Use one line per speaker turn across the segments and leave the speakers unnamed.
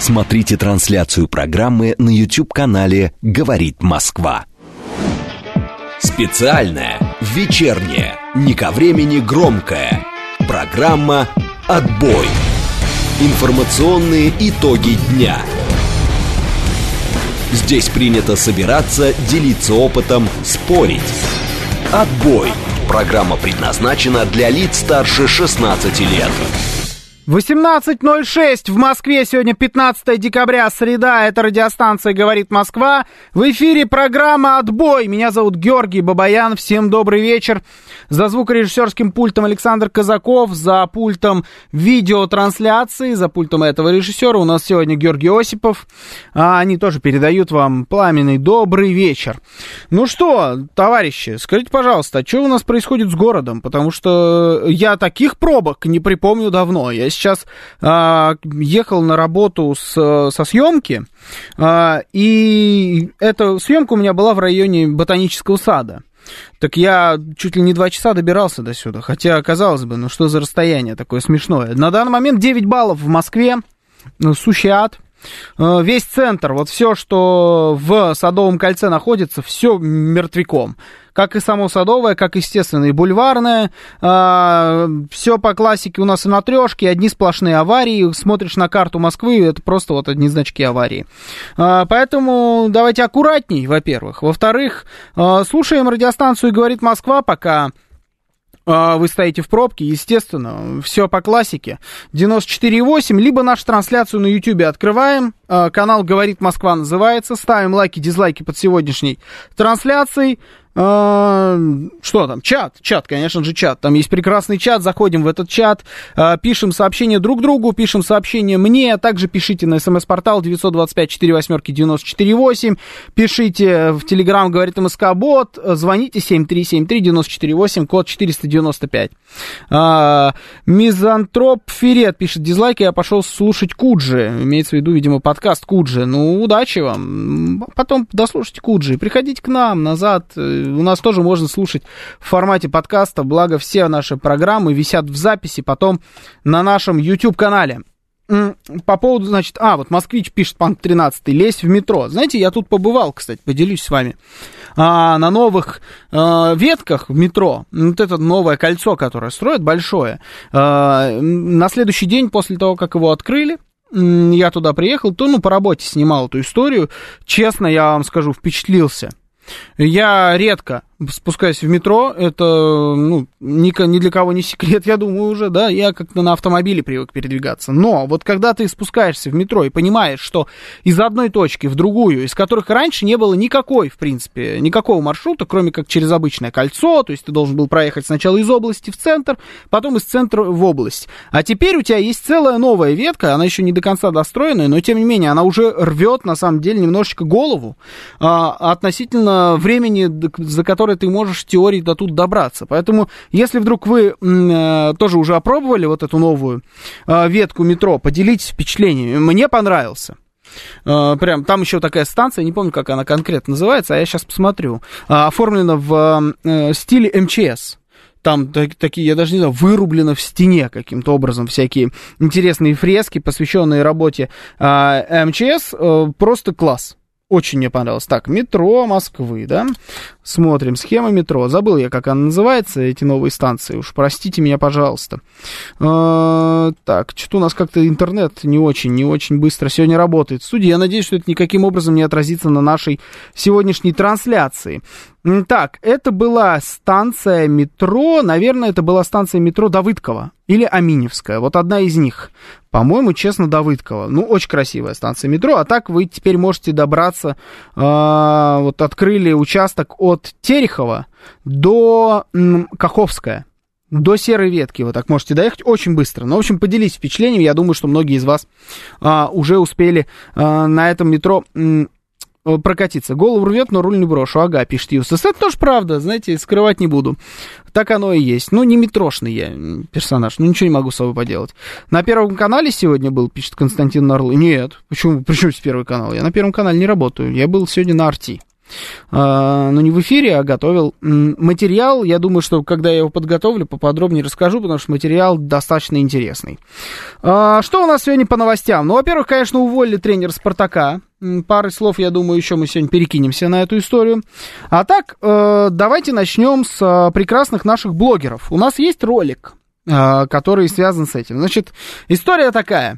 Смотрите трансляцию программы на YouTube-канале «Говорит Москва». Специальная, вечерняя, не ко времени громкая программа «Отбой». Информационные итоги дня. Здесь принято собираться, делиться опытом, спорить. «Отбой». Программа предназначена для лиц старше 16 лет.
18:06 в Москве, сегодня 15 декабря, среда, это радиостанция «Говорит Москва». В эфире программа «Отбой». Меня зовут Георгий Бабаян, всем добрый вечер. За звукорежиссерским пультом Александр Казаков, за пультом видеотрансляции, за пультом этого режиссера у нас сегодня Георгий Осипов. Они тоже передают вам пламенный добрый вечер. Ну что, товарищи, скажите, пожалуйста, а что у нас происходит с городом? Потому что я таких пробок не припомню давно. Я сейчас ехал на работу со съемки, и эта съемка у меня была в районе Ботанического сада. Так я чуть ли не 2 часа добирался до сюда, хотя, казалось бы, ну что за расстояние такое смешное. На данный момент 9 баллов в Москве, сущий ад. Весь центр, вот все, что в Садовом кольце находится, все мертвяком. Как и само Садовое, как, естественно, и Бульварное. Все по классике у нас и на трешке, одни сплошные аварии. Смотришь на карту Москвы, это просто вот одни значки аварии. Поэтому давайте аккуратней, во-первых. Во-вторых, слушаем радиостанцию «Говорит Москва», пока вы стоите в пробке, естественно, все по классике. 94,8, либо нашу трансляцию на YouTube открываем. Канал «Говорит Москва» называется. Ставим лайки, дизлайки под сегодняшней трансляцией. Что там? Чат, конечно же, чат. Там есть прекрасный чат, заходим в этот чат, пишем сообщения друг другу, пишем сообщения мне, а также пишите на смс-портал 925-48-94-8, пишите в Telegram «Говорит МСК-бот», звоните 7373-94-8, код 495. Мизантроп Ферет пишет: дизлайк, я пошел слушать Куджи, имеется в виду, видимо, подкаст Куджи. Ну, удачи вам, потом дослушайте Куджи, приходите к нам назад. У нас тоже можно слушать в формате подкаста, благо все наши программы висят в записи потом на нашем YouTube-канале. По поводу, значит, вот Москвич пишет, Панк 13, лезь в метро. Знаете, я тут побывал, кстати, поделюсь с вами. На новых ветках в метро, вот это новое кольцо, которое строят, большое, на следующий день после того, как его открыли, я туда приехал, то, по работе снимал эту историю. Честно, я вам скажу, впечатлился. Я редко спускаюсь в метро, это, ни для кого не секрет, я думаю уже, да, я как-то на автомобиле привык передвигаться, но вот когда ты спускаешься в метро и понимаешь, что из одной точки в другую, из которых раньше не было никакого маршрута, кроме как через обычное кольцо, то есть ты должен был проехать сначала из области в центр, потом из центра в область, а теперь у тебя есть целая новая ветка, она еще не до конца достроенная, но тем не менее она уже рвет, на самом деле, немножечко голову относительно времени, за которое ты можешь в теории до тут добраться. Поэтому, если вдруг вы тоже уже опробовали вот эту новую ветку метро, поделитесь впечатлениями. Мне понравился. Прям там еще такая станция, не помню, как она конкретно называется, а я сейчас посмотрю. Оформлена в стиле МЧС. Там такие, я даже не знаю, вырублено в стене каким-то образом всякие интересные фрески, посвященные работе МЧС. Просто класс. Очень мне понравилось. Так, метро Москвы, да? Смотрим, схема метро. Забыл я, как она называется, эти новые станции. Уж простите меня, пожалуйста. Так, что-то у нас как-то интернет не очень быстро сегодня работает. В студии, я надеюсь, что это никаким образом не отразится на нашей сегодняшней трансляции. Так, это была станция метро, наверное, это была станция метро Давыдково или Аминевская, вот одна из них. По-моему, честно, Давыдково. Очень красивая станция метро, а так вы теперь можете добраться, вот открыли участок от Терехова до Каховская. До Серой ветки вы так можете доехать очень быстро. Ну, в общем, поделитесь впечатлениями, я думаю, что многие из вас уже успели на этом метро прокатиться. Голову рвет, но руль не брошу. Ага, пишет Юстас. Это тоже правда, знаете, скрывать не буду. Так оно и есть. Не метрошный я персонаж, ничего не могу с собой поделать. На Первом канале сегодня был, пишет Константин Нарлы. Нет, почему? Причем с Первый канал? Я на Первом канале не работаю. Я был сегодня на Арти. но не в эфире, а готовил материал. Я думаю, что когда я его подготовлю, поподробнее расскажу, потому что материал достаточно интересный. Что у нас сегодня по новостям? Ну, во-первых, конечно, уволили тренера «Спартака». Парой слов, я думаю, еще мы сегодня перекинемся на эту историю. А так, давайте начнем с прекрасных наших блогеров. У нас есть ролик, который связан с этим. Значит, история такая.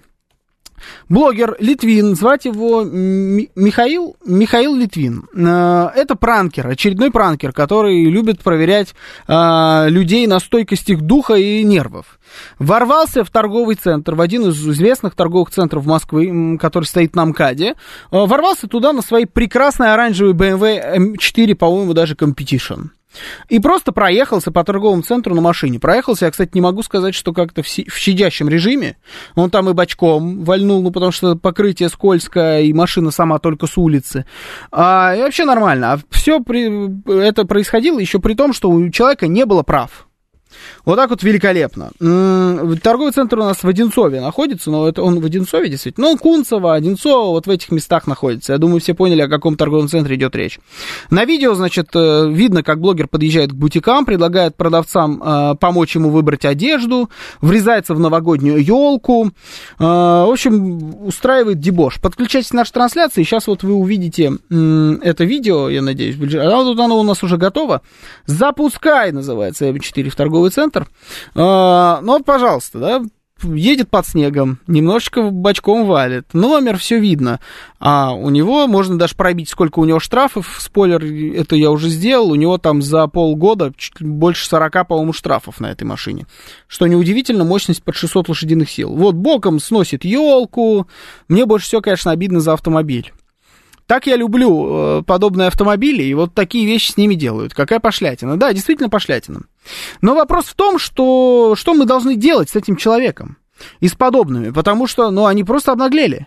Блогер Литвин, звать его Михаил Литвин. Это пранкер, очередной пранкер, который любит проверять людей на стойкость их духа и нервов. Ворвался в торговый центр, в один из известных торговых центров Москвы, который стоит на МКАДе. Ворвался туда на своей прекрасной оранжевой BMW M4, по-моему, даже Competition. И просто проехался по торговому центру на машине. Проехался, я, кстати, не могу сказать, что как-то в щадящем режиме. Он там и бочком вальнул, ну, потому что покрытие скользкое, и машина сама только с улицы. И вообще нормально. А все это происходило еще при том, что у человека не было прав. Вот так вот великолепно. Торговый центр у нас в Одинцове находится, но это он в Одинцове действительно. Ну, Кунцево, Одинцово, вот в этих местах находится. Я думаю, все поняли, о каком торговом центре идет речь. На видео, значит, видно, как блогер подъезжает к бутикам, предлагает продавцам помочь ему выбрать одежду, врезается в новогоднюю елку. В общем, устраивает дебош. Подключайтесь к нашей трансляции, сейчас вот вы увидите это видео, я надеюсь. Вот оно у нас уже готово. «Запускай» называется М4 в торговый центр. Ну вот, пожалуйста, да, едет под снегом, немножечко бочком валит, номер, все видно. А у него, можно даже пробить, сколько у него штрафов, спойлер, это я уже сделал, у него там за полгода чуть больше 40, по-моему, штрафов на этой машине. Что неудивительно, мощность под 600 лошадиных сил. Вот, боком сносит елку, мне больше всего, конечно, обидно за автомобиль. Так я люблю подобные автомобили, и вот такие вещи с ними делают. Какая пошлятина. Да, действительно пошлятина. Но вопрос в том, что мы должны делать с этим человеком и с подобными, потому что, ну, они просто обнаглели.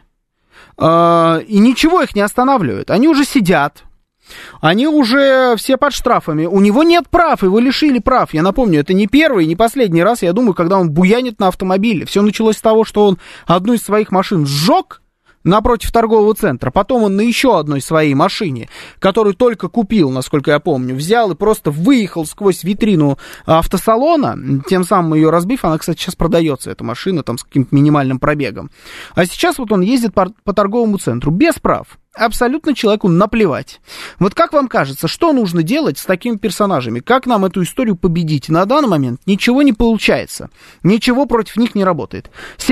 И ничего их не останавливает. Они уже сидят, они уже все под штрафами. У него нет прав, его лишили прав. Я напомню, это не первый, не последний раз, я думаю, когда он буянит на автомобиле. Все началось с того, что он одну из своих машин сжег напротив торгового центра. Потом он на еще одной своей машине, которую только купил, насколько я помню, взял и просто выехал сквозь витрину автосалона, тем самым ее разбив. Она, кстати, сейчас продается, эта машина, там с каким-то минимальным пробегом. А сейчас вот он ездит по торговому центру без прав. Абсолютно человеку наплевать. Вот как вам кажется, что нужно делать с такими персонажами? Как нам эту историю победить? На данный момент ничего не получается. Ничего против них не работает.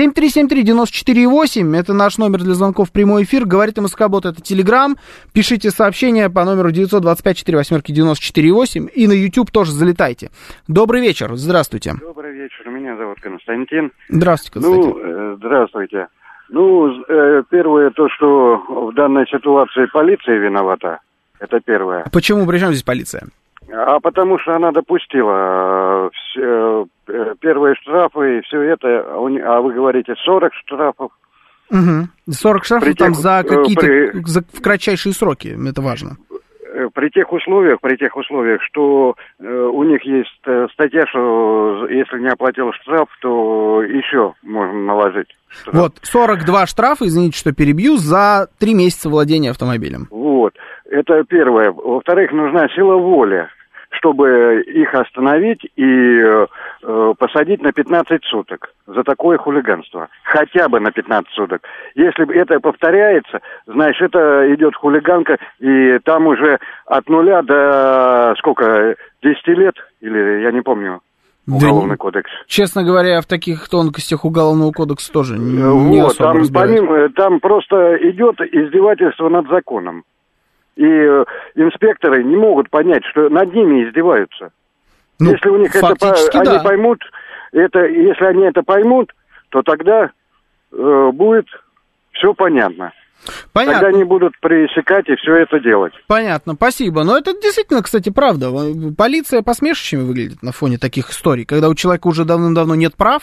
7373948, это наш номер для звонков в прямой эфир. Говорит МСК-бот, это Телеграм. Пишите сообщения по номеру 925-48-94-8. И на YouTube тоже залетайте. Добрый вечер, здравствуйте.
Добрый вечер, меня зовут Константин.
Здравствуйте, Константин.
Здравствуйте. Первое, то, что в данной ситуации полиция виновата, это первое.
Почему? При чем здесь полиция?
А потому что она допустила первые штрафы и все это, а вы говорите 40 штрафов.
Угу. 40 штрафов там за какие-то в кратчайшие сроки, это важно.
При тех условиях, что у них есть статья, что если не оплатил штраф, то еще можно наложить штраф.
Вот, 42 штрафа, извините, что перебью, за 3 месяца владения автомобилем.
Вот, это первое. Во-вторых, нужна сила воли, чтобы их остановить и посадить на 15 суток за такое хулиганство. Хотя бы на 15 суток. Если это повторяется, значит, это идет хулиганка, и там уже от 0 до, 10 лет, или я не помню, Уголовный кодекс.
Честно говоря, в таких тонкостях Уголовного кодекса тоже не особо
там,
разбираюсь.
Там просто идет издевательство над законом. И инспекторы не могут понять, что над ними издеваются.
Ну,
если у них они поймут, если они это поймут, то тогда будет все понятно.
Понятно.
Тогда они будут пресекать и все это делать.
Понятно, спасибо. Но это действительно, кстати, правда. Полиция посмешищами выглядит на фоне таких историй, когда у человека уже давным-давно нет прав,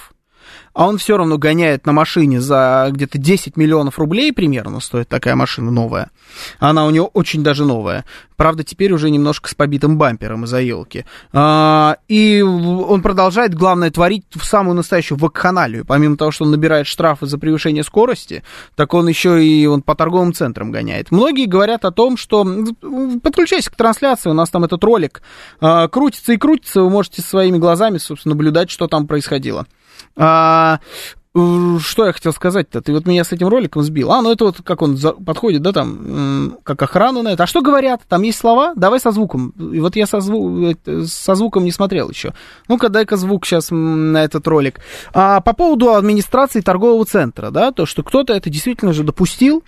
а он все равно гоняет на машине за где-то 10 миллионов рублей примерно, стоит такая машина новая. Она у него очень даже новая. Правда, теперь уже немножко с побитым бампером из-за елки. И он продолжает, главное, творить в самую настоящую вакханалию. Помимо того, что он набирает штрафы за превышение скорости, так он еще и по торговым центрам гоняет. Многие говорят о том, что... Подключайся к трансляции, у нас там этот ролик крутится и крутится, вы можете своими глазами, собственно, наблюдать, что там происходило. Что я хотел сказать-то? Ты вот меня с этим роликом сбил. Ну это вот как он подходит, да, там, как охрану на это. А что говорят? Там есть слова? Давай со звуком. И вот я со звуком не смотрел еще. Ну-ка, дай-ка звук сейчас на этот ролик. По поводу администрации торгового центра, да, то, что кто-то это действительно же допустил.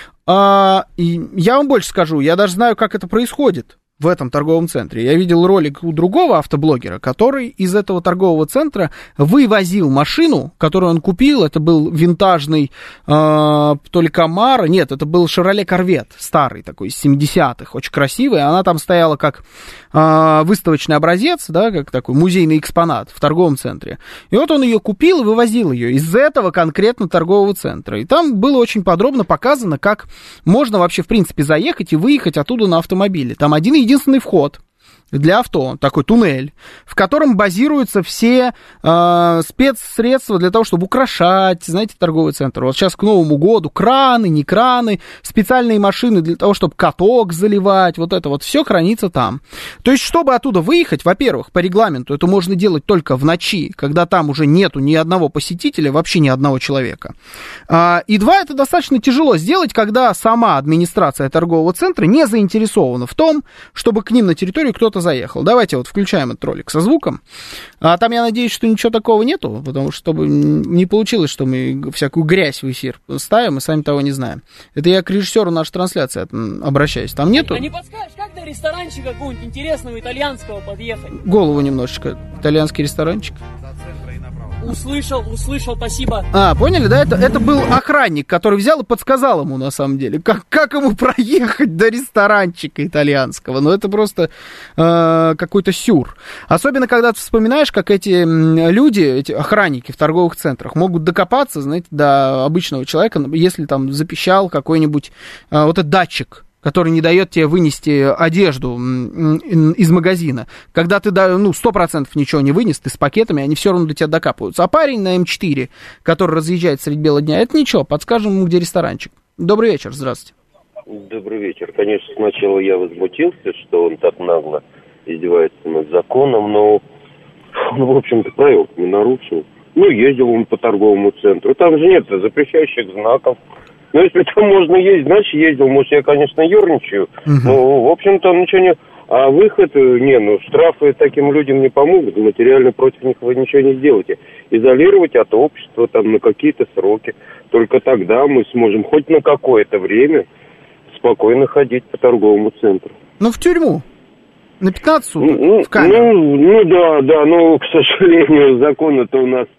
И я вам больше скажу, я даже знаю, как это происходит в этом торговом центре. Я видел ролик у другого автоблогера, который из этого торгового центра вывозил машину, которую он купил. Это был винтажный то ли Камаро, нет, это был Chevrolet Corvette, старый такой, из 70-х, очень красивый. Она там стояла как выставочный образец, да, как такой музейный экспонат в торговом центре. И вот он ее купил и вывозил ее из этого конкретно торгового центра. И там было очень подробно показано, как можно вообще, в принципе, заехать и выехать оттуда на автомобиле. Там единственный вход для авто, такой туннель, в котором базируются все спецсредства для того, чтобы украшать, знаете, торговый центр. Вот сейчас к Новому году краны, не краны, специальные машины для того, чтобы каток заливать, вот это вот все хранится там. То есть, чтобы оттуда выехать, во-первых, по регламенту это можно делать только в ночи, когда там уже нету ни одного посетителя, вообще ни одного человека. И два, это достаточно тяжело сделать, когда сама администрация торгового центра не заинтересована в том, чтобы к ним на территорию кто-то заехал. Давайте вот включаем этот ролик со звуком. Там я надеюсь, что ничего такого нету, потому что чтобы не получилось, что мы всякую грязь в эфир ставим и сами того не знаем. Это я к режиссеру нашей трансляции обращаюсь. Там нету?
А не подскажешь, как до ресторанчика какого-нибудь интересного итальянского подъехать?
Голову немножечко. Итальянский ресторанчик.
Услышал, спасибо.
Поняли, да? Это был охранник, который взял и подсказал ему, на самом деле, как ему проехать до ресторанчика итальянского. Ну, это просто какой-то сюр. Особенно, когда ты вспоминаешь, как эти люди, эти охранники в торговых центрах могут докопаться, знаете, до обычного человека, если там запищал какой-нибудь вот этот датчик, который не дает тебе вынести одежду из магазина. Когда ты, 100% ничего не вынес, ты с пакетами, они все равно до тебя докапываются. А парень на М4, который разъезжает средь бела дня, это ничего, подскажем ему, где ресторанчик. Добрый вечер, здравствуйте.
Добрый вечер. Конечно, сначала я возмутился, что он так нагло издевается над законом, но, в общем-то, правил не нарушил. Ездил он по торговому центру. Там же нет запрещающих знаков. Если там можно ездить, значит ездил. Может, я, конечно, ерничаю. В общем-то, ничего не... А выход, штрафы таким людям не помогут. Материально против них вы ничего не сделаете. Изолировать от общества там на какие-то сроки. Только тогда мы сможем хоть на какое-то время спокойно ходить по торговому центру.
В тюрьму. На 15 суток в камеру.
Да. К сожалению, законы-то у нас...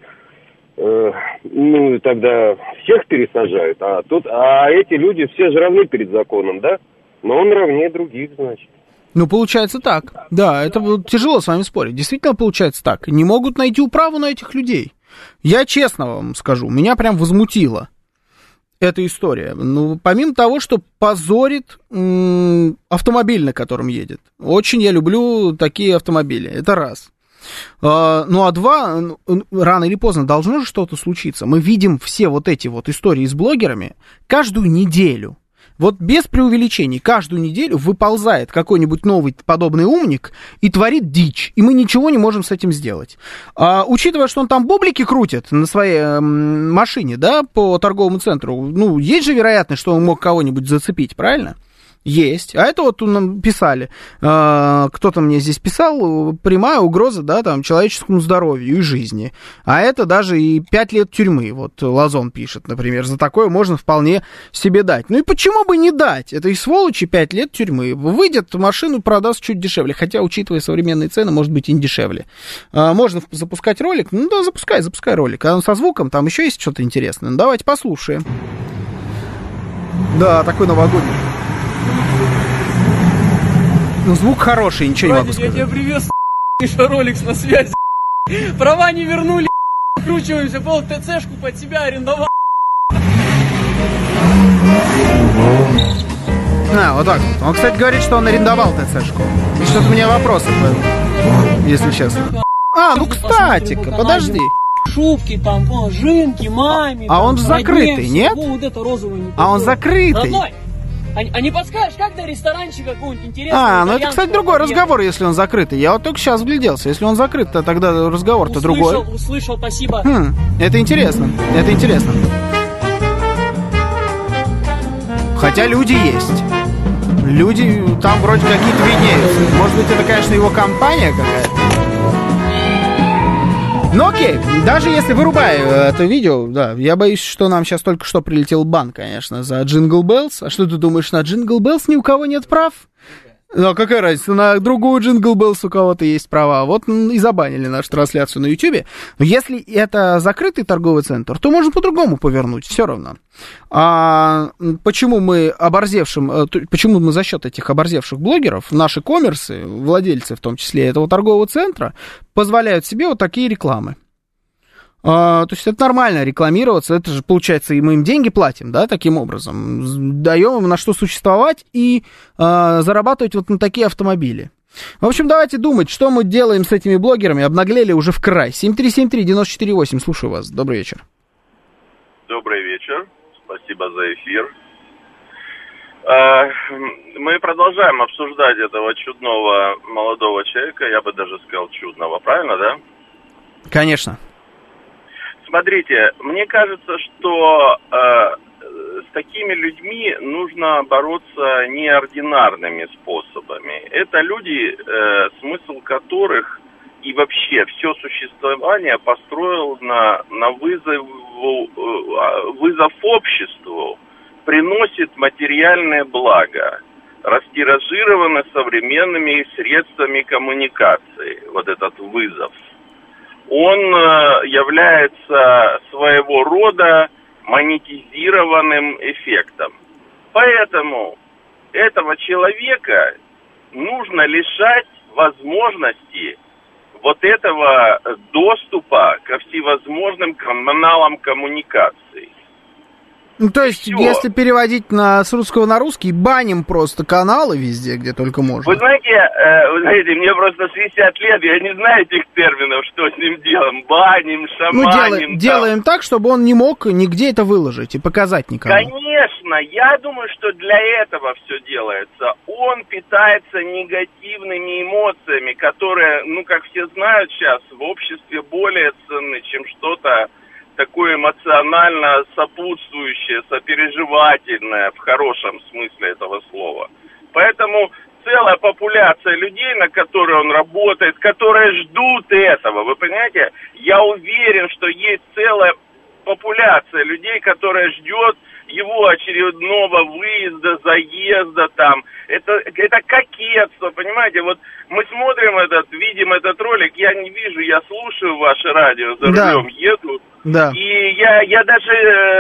тогда всех пересажают, а эти люди все же равны перед законом, да? Но он равнее других, значит.
Получается так. Да, это тяжело с вами спорить. Действительно получается так. Не могут найти управу на этих людей. Я честно вам скажу, меня прям возмутило эта история. Помимо того, что позорит автомобиль, на котором едет. Очень я люблю такие автомобили. Это раз. А два, рано или поздно должно же что-то случиться. Мы видим все вот эти вот истории с блогерами каждую неделю. Вот без преувеличений, каждую неделю выползает какой-нибудь новый подобный умник и творит дичь, и мы ничего не можем с этим сделать. Учитывая, что он там бублики крутит на своей машине, да, по торговому центру, есть же вероятность, что он мог кого-нибудь зацепить, правильно? Есть. А это вот нам писали, кто-то мне здесь писал, прямая угроза, да, там, человеческому здоровью и жизни. А это даже и 5 лет тюрьмы, вот Лазон пишет, например, за такое можно вполне себе дать. И почему бы не дать этой сволочи 5 лет тюрьмы? Выйдет, машину продаст чуть дешевле, хотя, учитывая современные цены, может быть и не дешевле. Можно запускать ролик? Да, запускай ролик. А со звуком там еще есть что-то интересное. Давайте послушаем. Да, такой новогодний. Звук хороший, ничего не могу сказать.
Я тебя приветствую, Роликс на связи. Права не вернули. выкручиваемся, пол ТЦшку под себя арендовал.
Вот так вот. Он, кстати, говорит, что он арендовал ТЦшку. И что-то у меня вопросы, если честно. Ну, кстати-ка, подожди.
Шубки там, жинки, маме.
А он же закрытый, нет?
Вот это розовое.
А он закрытый.
Родной, а не подскажешь, как до ресторанчика какого-нибудь интересного?
Ну это, кстати, другой разговор, если он закрытый. Я вот только сейчас вгляделся. Если он закрыт, то тогда разговор-то другой.
Услышал, спасибо.
Это интересно, Хотя люди есть. Люди там вроде какие-то виднеются. Может быть, это, конечно, его компания какая-то. Ну окей, даже если вырубаю это видео, да, я боюсь, что нам сейчас только что прилетел бан, конечно, за Jingle Bells. А что ты думаешь, на Jingle Bells ни у кого нет прав? Ну, какая разница, на другую Jingle Bells у кого-то есть права. Вот и забанили нашу трансляцию на YouTube. Но если это закрытый торговый центр, то можно по-другому повернуть, все равно. Почему мы почему мы за счет этих оборзевших блогеров, наши коммерсы, владельцы в том числе этого торгового центра, позволяют себе вот такие рекламы? То есть это нормально рекламироваться, это же, получается, и мы им деньги платим, да, таким образом, даем им на что существовать и зарабатывать вот на такие автомобили. В общем, давайте думать, что мы делаем с этими блогерами, обнаглели уже в край. 7373948, слушаю вас, добрый вечер.
Добрый вечер, спасибо за эфир. Мы продолжаем обсуждать этого чудного молодого человека, я бы даже сказал чудного, правильно, да?
Конечно.
Смотрите, мне кажется, что с такими людьми нужно бороться неординарными способами. Это люди, смысл которых и вообще все существование построил на вызов обществу, приносит материальное благо, растиражировано современными средствами коммуникации, вот этот вызов. Он является своего рода монетизированным эффектом. Поэтому этого человека нужно лишать возможности вот этого доступа ко всевозможным каналам коммуникации.
Ну, то есть,
Всё.
если переводить с русского на русский, баним просто каналы везде, где только можно.
Вы знаете, мне просто 60 лет, я не знаю этих терминов, что с ним делаем. Баним, шаманим.
Делаем так, чтобы он не мог нигде это выложить и показать никому.
Конечно, я думаю, что для этого все делается. Он питается негативными эмоциями, которые, как все знают сейчас, в обществе более ценны, чем что-то такое эмоционально сопутствующее, сопереживательное, в хорошем смысле этого слова. Поэтому целая популяция людей, на которые он работает, которые ждут этого, вы понимаете? Я уверен, что есть целая популяция людей, которая ждет его очередного выезда, заезда там. Это кокетство, понимаете? Вот мы смотрим видим этот ролик, я не вижу, я слушаю ваше радио, за рулем еду.
Да.
И я даже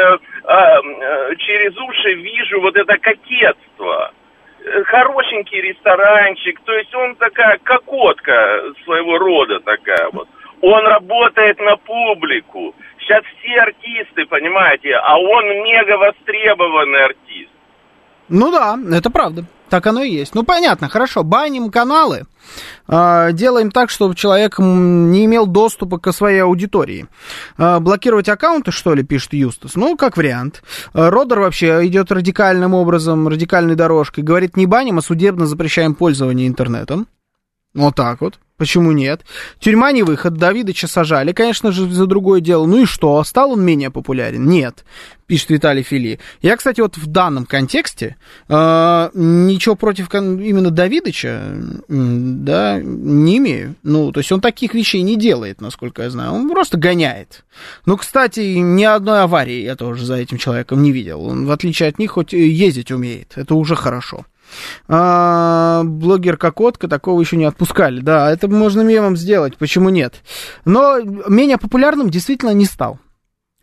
через уши вижу вот это кокетство. Хорошенький ресторанчик, то есть он такая кокотка своего рода такая вот. Он работает на публику. Сейчас все артисты, понимаете, а он мега востребованный артист.
Ну да, это правда. Так оно и есть. Ну, понятно, хорошо. Баним каналы. Делаем так, чтобы человек не имел доступа к своей аудитории. Блокировать аккаунты, что ли, пишет Юстас? Ну, как вариант. Родер вообще идет радикальным образом, радикальной дорожкой. Говорит, не баним, а судебно запрещаем пользование интернетом. Вот так вот. Почему нет? Тюрьма не выход. Давидыча сажали, конечно же, за другое дело. Ну и что? Стал он менее популярен? Нет, пишет Виталий Фили. Я, кстати, вот в данном контексте ничего против именно Давидыча, да, не имею. Ну, то есть он таких вещей не делает, насколько я знаю. Он просто гоняет. Ну, кстати, ни одной аварии я тоже за этим человеком не видел. Он, в отличие от них, хоть ездить умеет. Это уже хорошо. Блогер Кокотка, такого еще не отпускали. Да, это можно мемом сделать, почему нет? Но менее популярным действительно не стал.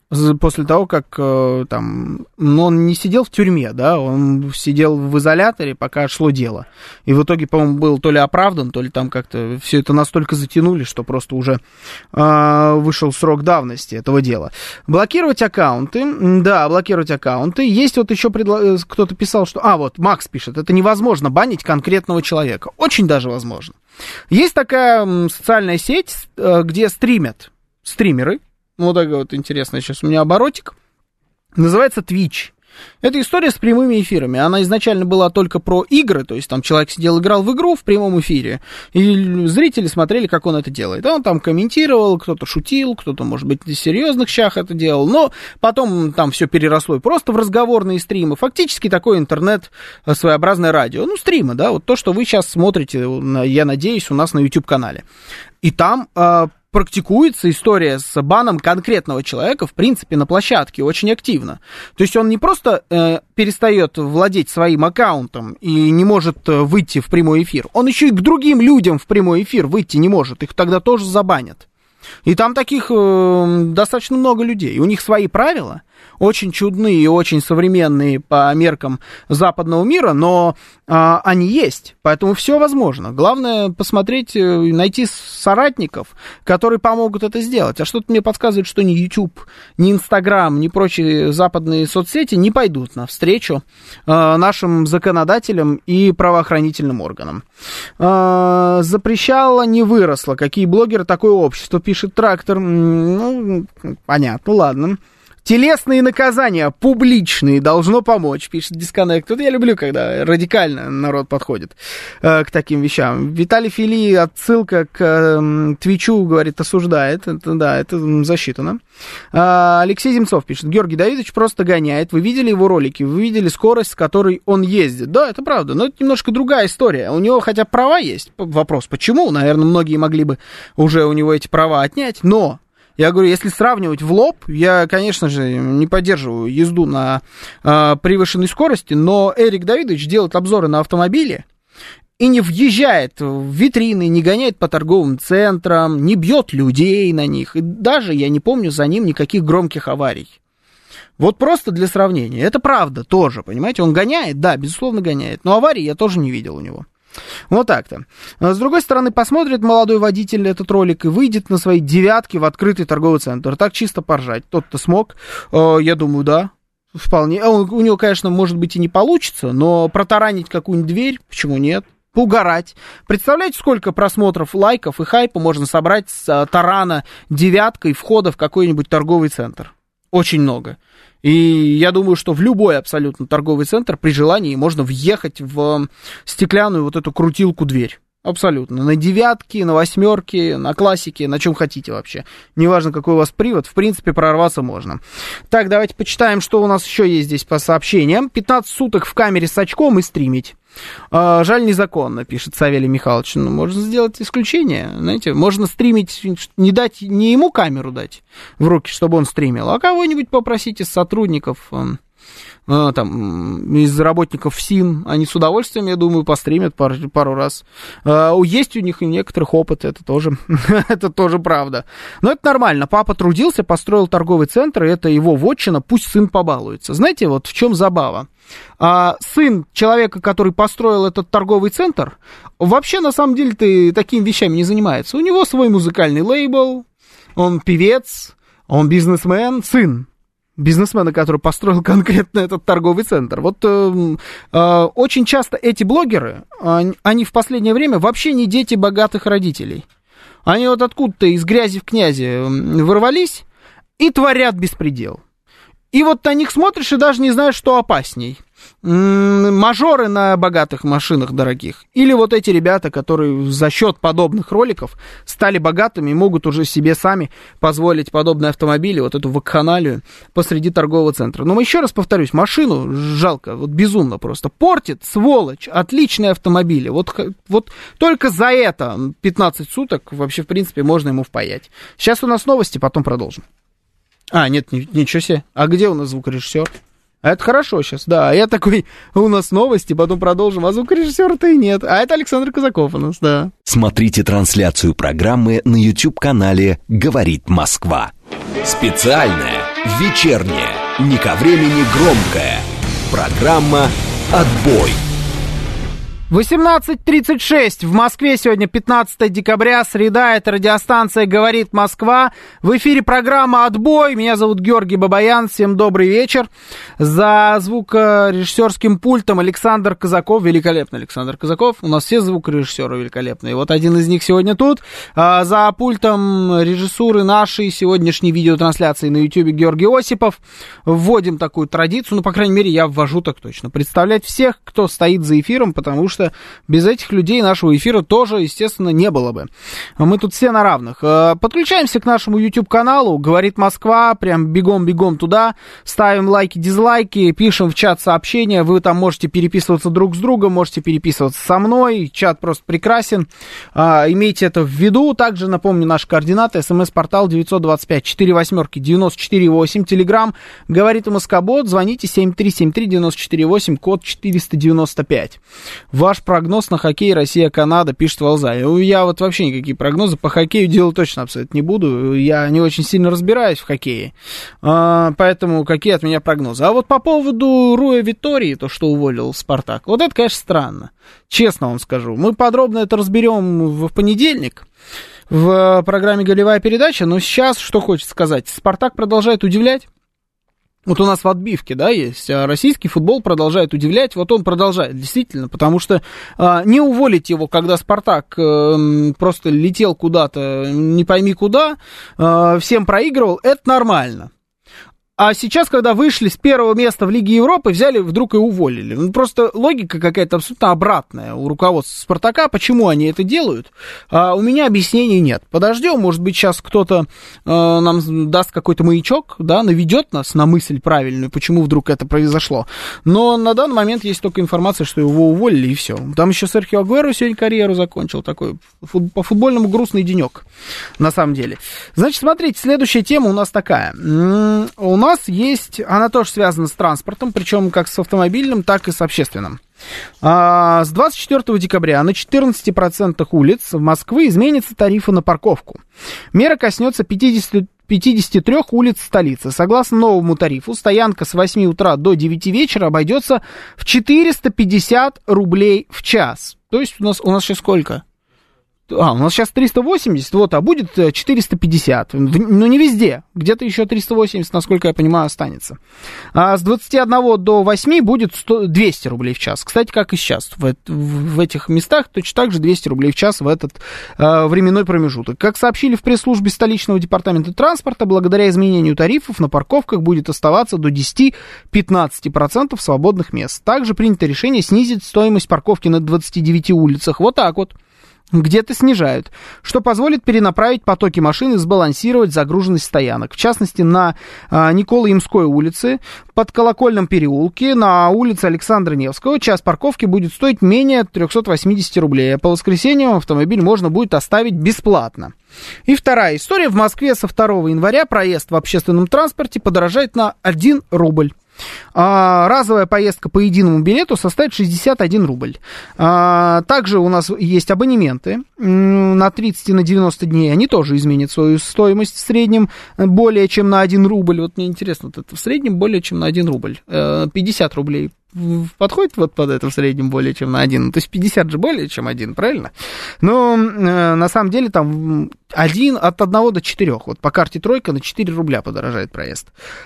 после того, как там, ну, он не сидел в тюрьме, да, он сидел в изоляторе, пока шло дело. И в итоге, по-моему, был то ли оправдан, то ли там как-то все это настолько затянули, что просто уже вышел срок давности этого дела. Блокировать аккаунты, да, блокировать аккаунты. Есть вот еще, кто-то писал, что, вот, Макс пишет, это невозможно банить конкретного человека. Очень даже возможно. Есть такая социальная сеть, где стримят стримеры. Вот такой вот интересный сейчас у меня оборотик. Называется Twitch. Это история с прямыми эфирами. Она изначально была только про игры, то есть там человек сидел, играл в игру в прямом эфире, и зрители смотрели, как он это делает. Он там комментировал, кто-то шутил, кто-то, может быть, на серьезных щах это делал, но потом там все переросло и просто в разговорные стримы. Фактически такой интернет, своеобразное радио. Ну, стримы, да, вот то, что вы сейчас смотрите, я надеюсь, у нас на YouTube-канале. И там практикуется история с баном конкретного человека, в принципе, на площадке очень активно. То есть он не просто перестает владеть своим аккаунтом и не может выйти в прямой эфир, он еще и к другим людям в прямой эфир выйти не может, их тогда тоже забанят. И там таких достаточно много людей. У них свои правила, очень чудные и очень современные по меркам западного мира, но они есть, поэтому все возможно. Главное посмотреть, найти соратников, которые помогут это сделать. А что-то мне подсказывает, что ни YouTube, ни Instagram, ни прочие западные соцсети не пойдут навстречу нашим законодателям и правоохранительным органам. Запрещало, не выросло. Какие блогеры, такое общество, пишет Трактор. Ну, понятно, ладно. Телесные наказания публичные должно помочь, пишет Дисконнект. Вот я люблю, когда радикально народ подходит к таким вещам. Виталий Фили, отсылка к Твичу, говорит, осуждает. Это, да, это засчитано. Алексей Земцов пишет, Георгий Давидович просто гоняет. Вы видели его ролики? Вы видели скорость, с которой он ездит? Да, это правда, но это немножко другая история. У него хотя бы права есть. Вопрос, почему? Наверное, многие могли бы уже у него эти права отнять, но... Я говорю, если сравнивать в лоб, я, конечно же, не поддерживаю езду на превышенной скорости, но Эрик Давидович делает обзоры на автомобили и не въезжает в витрины, не гоняет по торговым центрам, не бьет людей на них. И даже я не помню за ним никаких громких аварий. Вот просто для сравнения. Это правда тоже, понимаете? Он гоняет, да, безусловно гоняет, но аварий я тоже не видел у него. Вот так-то. С другой стороны, посмотрит молодой водитель этот ролик и выйдет на своей девятке в открытый торговый центр. Так чисто поржать. Тот-то смог. Я думаю, да. Вполне. У него, конечно, может быть и не получится, но протаранить какую-нибудь дверь, почему нет? Поугарать. Представляете, сколько просмотров, лайков и хайпа можно собрать с тарана девяткой входа в какой-нибудь торговый центр? Очень много. И я думаю, что в любой абсолютно торговый центр при желании можно въехать в стеклянную вот эту крутилку-дверь. Абсолютно. На девятке, на восьмерке, на классике, на чем хотите вообще. Неважно, какой у вас привод, в принципе, прорваться можно. Так, давайте почитаем, что у нас еще есть здесь по сообщениям. 15 суток в камере с очком и стримить. Жаль, незаконно, пишет Савелий Михайлович. Ну, можно сделать исключение, знаете, можно стримить, не дать, не ему камеру дать в руки, чтобы он стримил, а кого-нибудь попросить из сотрудников, там, из работников ФСИН, они с удовольствием, я думаю, постримят пару раз. Есть у них и некоторых опыт, это тоже правда. Но это нормально, папа трудился, построил торговый центр, и это его вотчина, пусть сын побалуется. Знаете, вот в чем забава? Сын человека, который построил этот торговый центр, вообще, на самом деле, такими вещами не занимается. У него свой музыкальный лейбл, он певец, он бизнесмен, сын бизнесмена, который построил конкретно этот торговый центр. Вот очень часто эти блогеры, они в последнее время вообще не дети богатых родителей. Они вот откуда-то из грязи в князи ворвались и творят беспредел. И вот на них смотришь и даже не знаешь, что опасней. Мажоры на богатых машинах дорогих. Или вот эти ребята, которые за счет подобных роликов стали богатыми и могут уже себе сами позволить подобные автомобили, вот эту вакханалию посреди торгового центра. Но еще раз повторюсь, машину жалко, вот безумно просто. Портит, сволочь, отличные автомобили. Вот только за это 15 суток вообще, в принципе, можно ему впаять. Сейчас у нас новости, потом продолжим. Нет, ничего себе. А где у нас звукорежиссер? Это хорошо сейчас, да. Я такой, у нас новости, потом продолжим. А звукорежиссера-то и нет. А это Александр Казаков у нас, да.
Смотрите трансляцию программы на YouTube-канале «Говорит Москва». Специальная Вечерняя, не ко времени громкая. Программа «Отбой».
18:36 в Москве, сегодня 15 декабря, среда, это радиостанция «Говорит Москва». В эфире программа «Отбой», меня зовут Георгий Бабаян, всем добрый вечер. За звукорежиссерским пультом Александр Казаков, великолепный Александр Казаков, у нас все звукорежиссеры великолепные, вот один из них сегодня тут. За пультом режиссуры нашей сегодняшней видеотрансляции на YouTube Георгий Осипов. Вводим такую традицию, ну, по крайней мере, я ввожу так точно, представлять всех, кто стоит за эфиром, потому что без этих людей нашего эфира тоже, естественно, не было бы. Мы тут все на равных. Подключаемся к нашему YouTube-каналу «Говорит Москва», прям бегом-бегом туда, ставим лайки, дизлайки, пишем в чат сообщения, вы там можете переписываться друг с другом, можете переписываться со мной, чат просто прекрасен, имейте это в виду. Также напомню наши координаты: смс-портал 925-48-94-8, телеграм «Говорит Москобот», звоните 7373-94-8, код 495. Ваш прогноз на хоккей Россия-Канада, пишет Валзай. Я вот вообще никакие прогнозы по хоккею делать точно абсолютно не буду. Я не очень сильно разбираюсь в хоккее. Поэтому какие от меня прогнозы? А вот по поводу Руя Витории, то, что уволил Спартак, вот это, конечно, странно. Честно вам скажу. Мы подробно это разберем в понедельник в программе «Голевая передача». Но сейчас что хочется сказать. Спартак продолжает удивлять. Вот у нас в отбивке, да, есть, российский футбол продолжает удивлять, вот он продолжает, действительно, потому что не уволить его, когда «Спартак» просто летел куда-то, не пойми куда, всем проигрывал, это нормально. А сейчас, когда вышли с первого места в Лиге Европы, взяли вдруг и уволили. Ну, просто логика какая-то абсолютно обратная у руководства «Спартака». Почему они это делают? У меня объяснений нет. Подождем, может быть, сейчас кто-то нам даст какой-то маячок, да, наведет нас на мысль правильную, почему вдруг это произошло. Но на данный момент есть только информация, что его уволили, и все. Там еще Серхио Агуэро сегодня карьеру закончил. Такой по-футбольному грустный денек, на самом деле. Значит, смотрите, следующая тема у нас такая. У нас есть, она тоже связана с транспортом, причем как с автомобильным, так и с общественным. С 24 декабря на 14% улиц в Москве изменятся тарифы на парковку. Мера коснется 53 улиц столицы. Согласно новому тарифу, стоянка с 8 утра до 9 вечера обойдется в 450 рублей в час. То есть у нас сейчас сколько? У нас сейчас 380, вот, а будет 450. Но не везде. Где-то еще 380, насколько я понимаю, останется. А с 21 до 8 будет 200 рублей в час. Кстати, как и сейчас. В этих местах точно так же 200 рублей в час в этот временной промежуток. Как сообщили в пресс-службе столичного департамента транспорта, благодаря изменению тарифов на парковках будет оставаться до 10-15% свободных мест. Также принято решение снизить стоимость парковки на 29 улицах. Вот так вот. Где-то снижают, что позволит перенаправить потоки машин и сбалансировать загруженность стоянок. В частности, на Николо-Ямской улице, под Колокольном переулке, на улице Александра Невского час парковки будет стоить менее 380 рублей, а по воскресеньям автомобиль можно будет оставить бесплатно. И вторая история. В Москве со 2 января проезд в общественном транспорте подорожает на 1 рубль. Разовая поездка по единому билету составит 61 рубль. Также у нас есть абонементы на 30 и на 90 дней. Они тоже изменят свою стоимость в среднем более чем на 1 рубль. Вот мне интересно, вот это в среднем более чем на 1 рубль. 50 рублей подходит вот под это в среднем более чем на 1. То есть 50 же более чем 1, правильно? Но на самом деле там от 1 до 4. Вот по карте «Тройка» на 4 рубля подорожает проезд.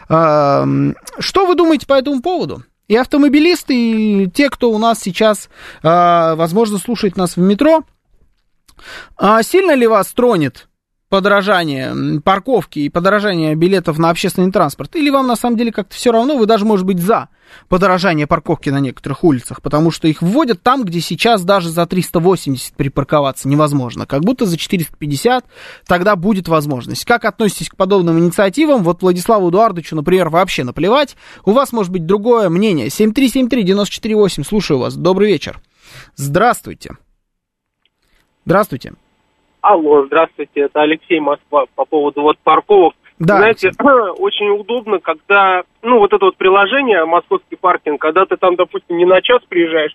Что вы думаете по этому поводу? И автомобилисты, и те, кто у нас сейчас, возможно, слушает нас в метро, сильно ли вас тронет подорожание парковки и подорожание билетов на общественный транспорт? Или вам на самом деле как-то все равно, вы даже, может быть, за подорожание парковки на некоторых улицах, потому что их вводят там, где сейчас даже за 380 припарковаться невозможно, как будто за 450 тогда будет возможность. Как относитесь к подобным инициативам? Вот Владиславу Эдуардовичу, например, вообще наплевать. У вас может быть другое мнение. 7373948, слушаю вас. Добрый вечер. Здравствуйте. Здравствуйте.
Алло, здравствуйте, это Алексей, Москва, по поводу вот парковок.
Да.
Знаете, очень удобно, когда, вот это вот приложение «Московский паркинг», когда ты там, допустим, не на час приезжаешь,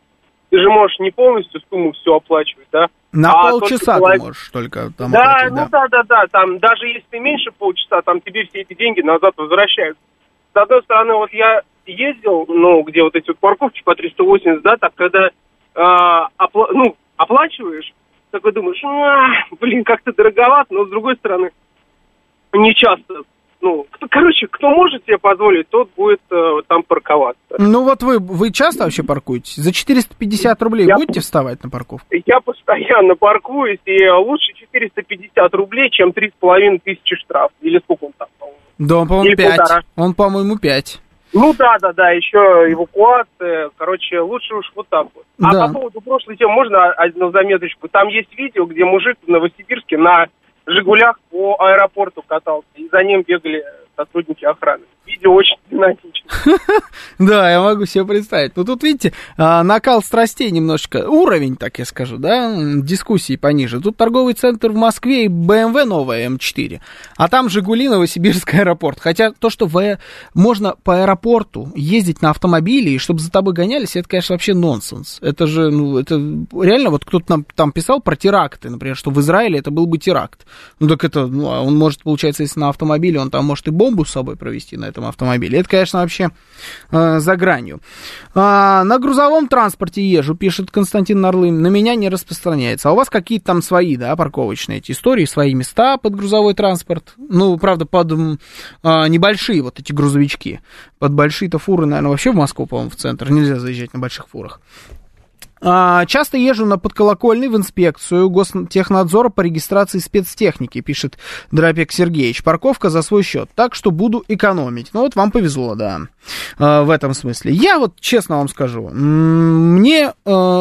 ты же можешь не полностью сумму все оплачивать, да?
На полчаса ты можешь только там
оплатить,
оплатить,
да, там даже если меньше полчаса, там тебе все эти деньги назад возвращаются. С одной стороны, вот я ездил, где вот эти вот парковки по 380, да, так когда оплачиваешь, такой думаешь, как-то дороговато, но с другой стороны, не часто. Кто может себе позволить, тот будет там парковаться.
Ну вот вы часто вообще паркуетесь? За 450 рублей будете вставать на парковку?
Я постоянно паркуюсь, и лучше 450 рублей, чем 3500 штраф. Или сколько он там, по-моему?
Да, он, по-моему, 5. Он, по-моему, 5.
Да, еще эвакуация. Короче, лучше уж вот так вот. А по поводу прошлой темы, можно одну заметочку? Там есть видео, где мужик в Новосибирске на «Жигулях» по аэропорту катался, и за ним бегали сотрудники охраны. Видео очень динамично.
Да, я могу себе представить. Ну, тут, видите, накал страстей немножечко, уровень, так я скажу, да, дискуссии пониже. Тут торговый центр в Москве и BMW новая М4, а там «Жигули», Новосибирский аэропорт. Хотя то, что можно по аэропорту ездить на автомобиле, и чтобы за тобой гонялись, это, конечно, вообще нонсенс. Это же, это реально, вот кто-то нам там писал про теракты, например, что в Израиле это был бы теракт. Так это, он может, получается, если на автомобиле, он там может и бомбу с собой провести на этом автомобиле. Это, конечно, вообще за гранью. На грузовом транспорте езжу, пишет Константин Нарлын, на меня не распространяется. А у вас какие-то там свои, да, парковочные эти истории, свои места под грузовой транспорт? Ну, правда, под небольшие вот эти грузовички. Под большие-то фуры, наверное, вообще в Москву, по-моему, в центр. Нельзя заезжать на больших фурах. Часто езжу на подколокольный в инспекцию Гостехнадзора по регистрации спецтехники, пишет Дропек Сергеевич. Парковка за свой счет, так что буду экономить. Ну вот вам повезло, да, в этом смысле. Я вот честно вам скажу, мне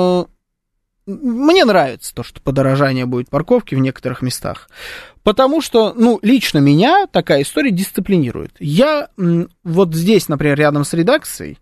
нравится то, что подорожание будет парковки в некоторых местах. Потому что, лично меня такая история дисциплинирует. Я вот здесь, например, рядом с редакцией,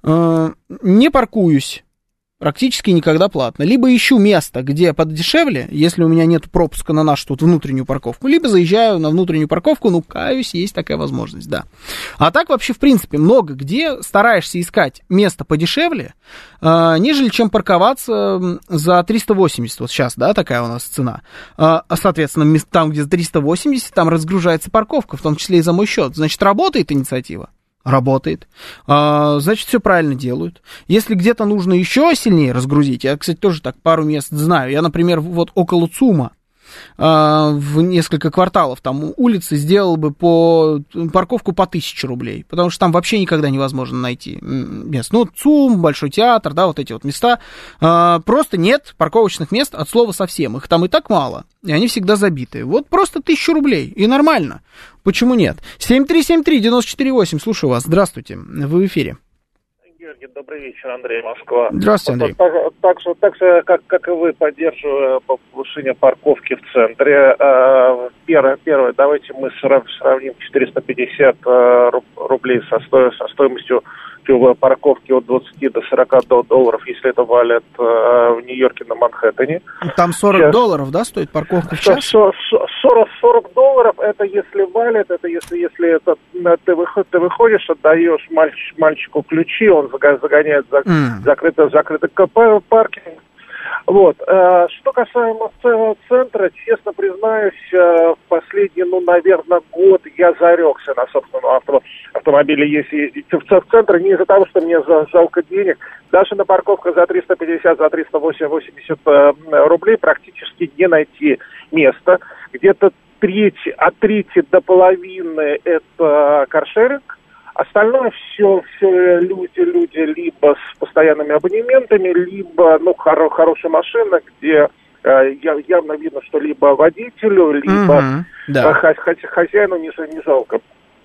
не паркуюсь практически никогда платно. Либо ищу место, где подешевле, если у меня нет пропуска на нашу тут внутреннюю парковку, либо заезжаю на внутреннюю парковку, каюсь, есть такая возможность, да. А так вообще, в принципе, много где стараешься искать место подешевле, нежели чем парковаться за 380. Вот сейчас, да, такая у нас цена. Соответственно, там, где за 380, там разгружается парковка, в том числе и за мой счет. Значит, работает инициатива. Работает. Значит, все правильно делают. Если где-то нужно еще сильнее разгрузить, я, кстати, тоже так пару мест знаю. Я, например, вот около ЦУМа в несколько кварталов там улицы сделал бы парковку по 1000 рублей, потому что там вообще никогда невозможно найти мест. ЦУМ, Большой театр, да, вот эти вот места. Просто нет парковочных мест от слова совсем. Их там и так мало, и они всегда забиты. Вот просто 1000 рублей, и нормально. Почему нет? 7373-94-8, слушаю вас. Здравствуйте, вы в эфире.
Георгий, добрый вечер, Андрей, Москва.
Здравствуйте, Андрей.
Так же, как и вы, поддерживаю повышение парковки в центре. Первое, давайте мы сравним 450 рублей со стоимостью парковки от 20 до 40 долларов, если это валят в Нью-Йорке на Манхэттене.
Там $40, да, стоит парковка в час?
40 долларов, это если валят, это если это, ты выходишь, отдаешь мальчику ключи, он загоняет закрытый паркинг. Вот. Что касаемо центра, честно признаюсь, в последний, наверное, год я зарекся на собственном автомобиле ездить в центр не из-за того, что мне жалко денег. Даже на парковках за 350, за 380 рублей практически не найти места. Где-то от трети до половины это каршеринг. Остальное все люди либо с постоянными абонементами, либо, хорошая машина, где явно видно, что либо водителю, либо хозяину не жалко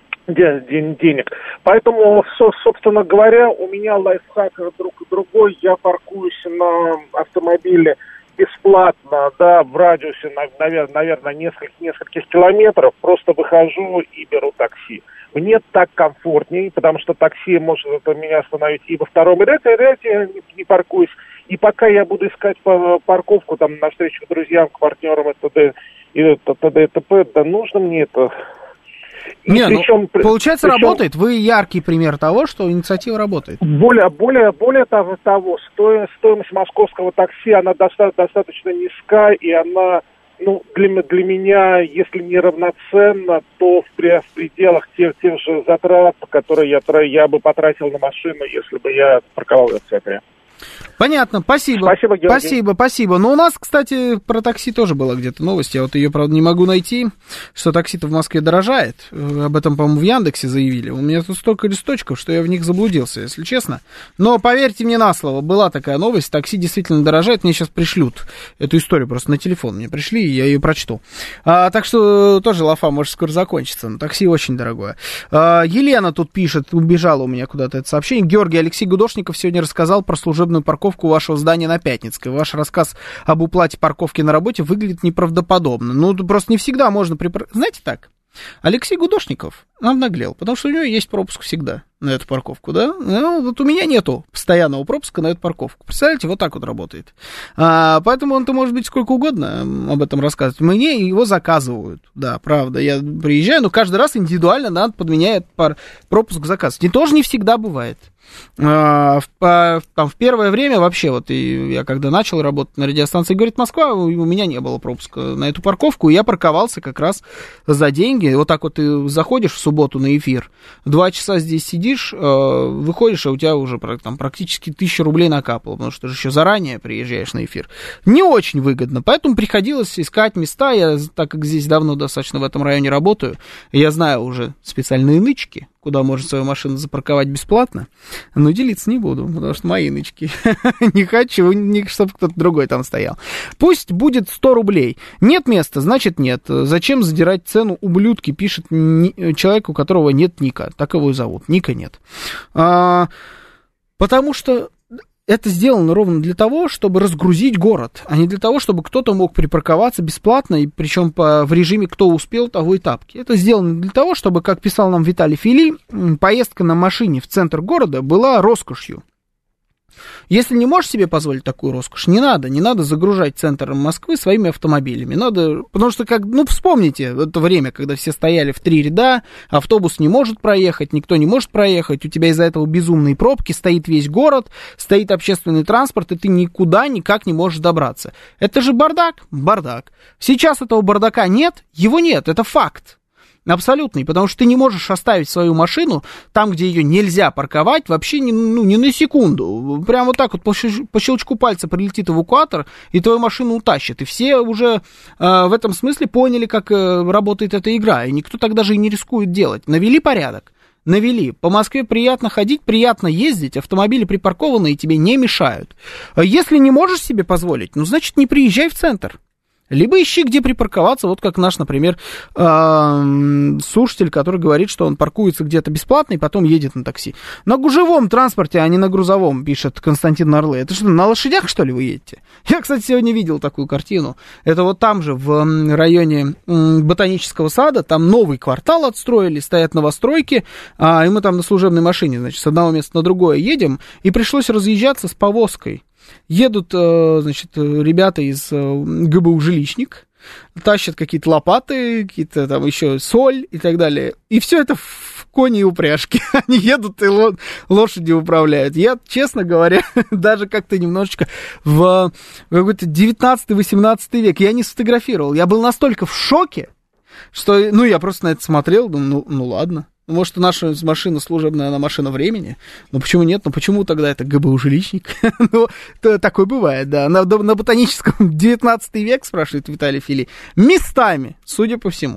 денег. Поэтому, собственно говоря, у меня лайфхак другой. Я паркуюсь на автомобиле бесплатно, да, в радиусе, наверное, нескольких километров. Просто выхожу и беру такси. Мне так комфортнее, потому что такси может меня остановить и во втором ряде я не паркуюсь. И пока я буду искать парковку там на встречу к друзьям, к партнерам и т.д. и т.п., да нужно мне это
Получается, работает. Вы яркий пример того, что инициатива работает.
Более того, стоимость московского такси, она достаточно низка, и она, для меня, если не равноценна, то в пределах тех же затрат, которые я бы потратил на машину, если бы я парковал ее в центре.
Понятно, спасибо.
Спасибо, Георгий.
Спасибо. Но у нас, кстати, про такси тоже была где-то новость. Я вот ее, правда, не могу найти, что такси-то в Москве дорожает. Об этом, по-моему, в Яндексе заявили. У меня тут столько листочков, что я в них заблудился, если честно. Но поверьте мне на слово, была такая новость. Такси действительно дорожает. Мне сейчас пришлют эту историю просто на телефон. Мне пришли, и я ее прочту. Так что тоже лафа может скоро закончиться. Но такси очень дорогое. Елена тут пишет, убежала у меня куда-то это сообщение. Георгий, Алексей Гудошников сегодня рассказал про служебную парковку вашего здания на Пятницкой. Ваш рассказ об уплате парковки на работе выглядит неправдоподобно. Просто не всегда можно... Знаете так, Алексей Гудошников нам наглел, потому что у него есть пропуск всегда на эту парковку, да? Вот у меня нету постоянного пропуска на эту парковку. Представляете, вот так вот работает. Поэтому он-то может быть сколько угодно об этом рассказывать. Мне его заказывают, да, правда. Я приезжаю, но каждый раз индивидуально надо подменять пропуск заказывать. И тоже не всегда бывает. В первое время вообще, вот и я когда начал работать на радиостанции «Говорит Москва», у меня не было пропуска на эту парковку, и я парковался как раз за деньги. Вот так вот ты заходишь в субботу на эфир, 2 часа здесь сидишь, выходишь, а у тебя уже там практически 1000 рублей накапало, потому что ты же еще заранее приезжаешь на эфир. Не очень выгодно, поэтому приходилось искать места. Я, так как здесь давно достаточно в этом районе работаю, я знаю уже специальные нычки, куда можно свою машину запарковать бесплатно, но делиться не буду, потому что мои нычки. Не хочу, чтобы кто-то другой там стоял. Пусть будет 100 рублей. Нет места, значит нет. Зачем задирать цену, ублюдки, пишет человек, у которого нет ника. Так его и зовут. Ника нет. Потому что это сделано ровно для того, чтобы разгрузить город, а не для того, чтобы кто-то мог припарковаться бесплатно, и причем в режиме «кто успел, того и тапки». Это сделано для того, чтобы, как писал нам Виталий Фили, поездка на машине в центр города была роскошью. Если не можешь себе позволить такую роскошь, не надо загружать центр Москвы своими автомобилями. Потому что, вспомните это время, когда все стояли в 3 ряда, автобус не может проехать, никто не может проехать, у тебя из-за этого безумные пробки, стоит весь город, стоит общественный транспорт, и ты никуда никак не можешь добраться. Это же бардак. Сейчас этого бардака нет, его нет, это факт. Абсолютный, потому что ты не можешь оставить свою машину там, где ее нельзя парковать, вообще ни на секунду. Прямо вот так вот по щелчку пальца прилетит эвакуатор, и твою машину утащит. И все уже в этом смысле поняли, как работает эта игра, и никто так даже и не рискует делать. Навели порядок. По Москве приятно ходить, приятно ездить, автомобили припаркованные тебе не мешают. Если не можешь себе позволить, значит, не приезжай в центр. Либо ищи, где припарковаться, вот как наш, например, слушатель, который говорит, что он паркуется где-то бесплатно и потом едет на такси. На гужевом транспорте, а не на грузовом, пишет Константин Нарле. Это что, на лошадях, что ли, вы едете? Я, кстати, сегодня видел такую картину. Это вот там же, в районе Ботанического сада, там новый квартал отстроили, стоят новостройки, и мы там на служебной машине, значит, с одного места на другое едем, и пришлось разъезжаться с повозкой. Едут, значит, ребята из ГБУ «Жилищник», тащат какие-то лопаты, какие-то там еще соль и так далее. И все это в кони и упряжки. Они едут и лошади управляют. Я, честно говоря, даже как-то немножечко в какой-то 19-18 век я не сфотографировал. Я был настолько в шоке, что, я просто на это смотрел, думаю, ладно. Может, наша машина служебная, она машина времени? Но почему нет? Почему тогда это ГБУ «Жилищник»? Такое бывает, да. На Ботаническом 19 век, спрашивает Виталий Фили. Местами, судя по всему.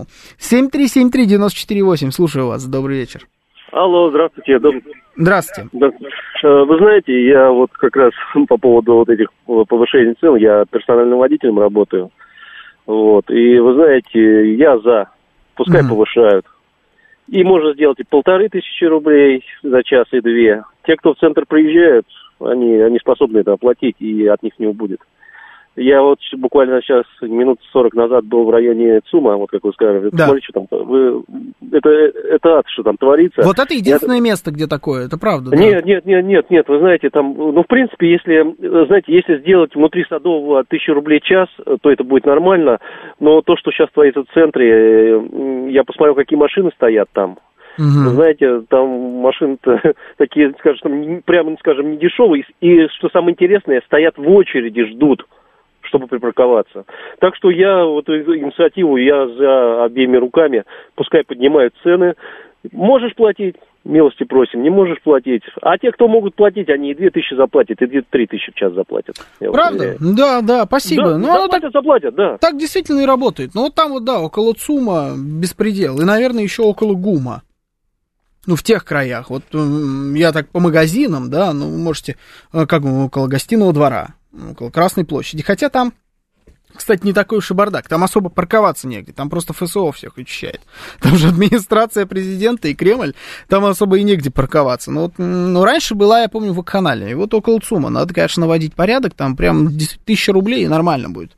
7373948, слушаю вас. Добрый вечер.
Алло, здравствуйте.
Здравствуйте.
Вы знаете, я вот как раз по поводу вот этих повышений цен, я персональным водителем работаю. Вот. И вы знаете, я за. Пускай повышают. И можно сделать и 1500 рублей за час, и 2. Те, кто в центр приезжают, они способны это оплатить, и от них не убудет. Я вот буквально сейчас, минут 40 назад был в районе ЦУМа, вот как вы сказали.
Да.
Смотрите, что там, это ад, что там творится.
Вот это единственное место, где такое, это правда.
Нет, вы знаете, там, ну, в принципе, если сделать внутри Садового 1000 рублей час, то это будет нормально, но то, что сейчас творится в центре, я посмотрел, какие машины стоят там. Вы знаете, там машины-то такие, скажем, прямо, скажем, не дешевые, и, что самое интересное, стоят в очереди, ждут, чтобы припарковаться. Так что я вот инициативу, я за обеими руками, пускай поднимают цены. Можешь платить, милости просим, не можешь платить. А те, кто могут платить, они и 2000 заплатят, и 3000 в час заплатят.
Правда? Да, спасибо.
Да,
ну,
заплатят, да.
Так действительно и работает. Ну, вот там вот, да, около ЦУМа беспредел. И, наверное, еще около ГУМа. Ну, в тех краях. Вот я так по магазинам, да, ну, вы можете, как бы, около Гостиного двора, около Красной площади. Хотя там, кстати, не такой уж и бардак. Там особо парковаться негде. Там просто ФСО всех учащает. Там же администрация президента и Кремль. Там особо и негде парковаться. Но вот, раньше была, я помню, вакханалия. И вот около ЦУМа надо, конечно, наводить порядок. Там прям 1000 рублей и нормально будет.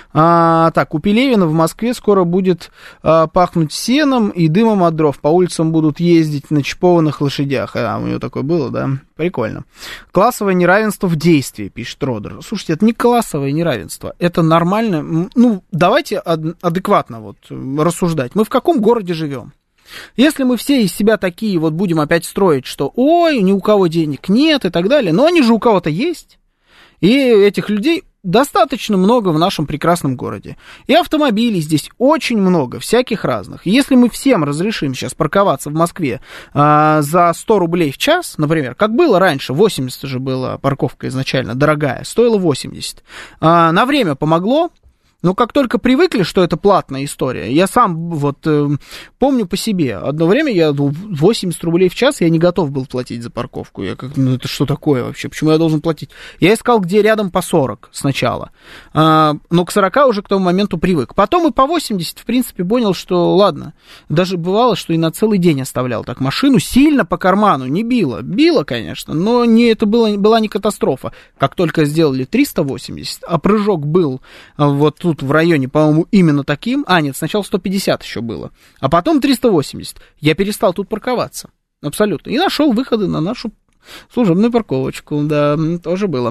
Так, у Пелевина в Москве скоро будет пахнуть сеном и дымом от дров. По улицам будут ездить на чипованных лошадях. У него такое было, да? Прикольно. Классовое неравенство в действии, пишет Родер. Слушайте, это не классовое неравенство. Это нормально. Ну, давайте адекватно вот рассуждать. Мы в каком городе живем? Если мы все из себя такие вот будем опять строить, что ой, ни у кого денег нет и так далее, но они же у кого-то есть. И этих людей достаточно много в нашем прекрасном городе. И автомобилей здесь очень много, всяких разных. Если мы всем разрешим сейчас парковаться в Москве за 100 рублей в час, например, как было раньше, 80 же была парковка изначально дорогая, стоила 80. На время помогло. Но как только привыкли, что это платная история, я сам вот помню по себе, одно время я 80 рублей в час, я не готов был платить за парковку. Я как, ну это что такое вообще, почему я должен платить? Я искал, где рядом по 40 сначала, но к 40 уже к тому моменту привык. Потом и по 80, в принципе, понял, что ладно. Даже бывало, что и на целый день оставлял так машину, сильно по карману не било. Било, конечно, но это была не катастрофа. Как только сделали 380, а прыжок был вот тут в районе, по-моему, именно таким. Нет, сначала 150 еще было, а потом 380. Я перестал тут парковаться. Абсолютно. И нашел выходы на нашу служебную парковочку. Да, тоже было.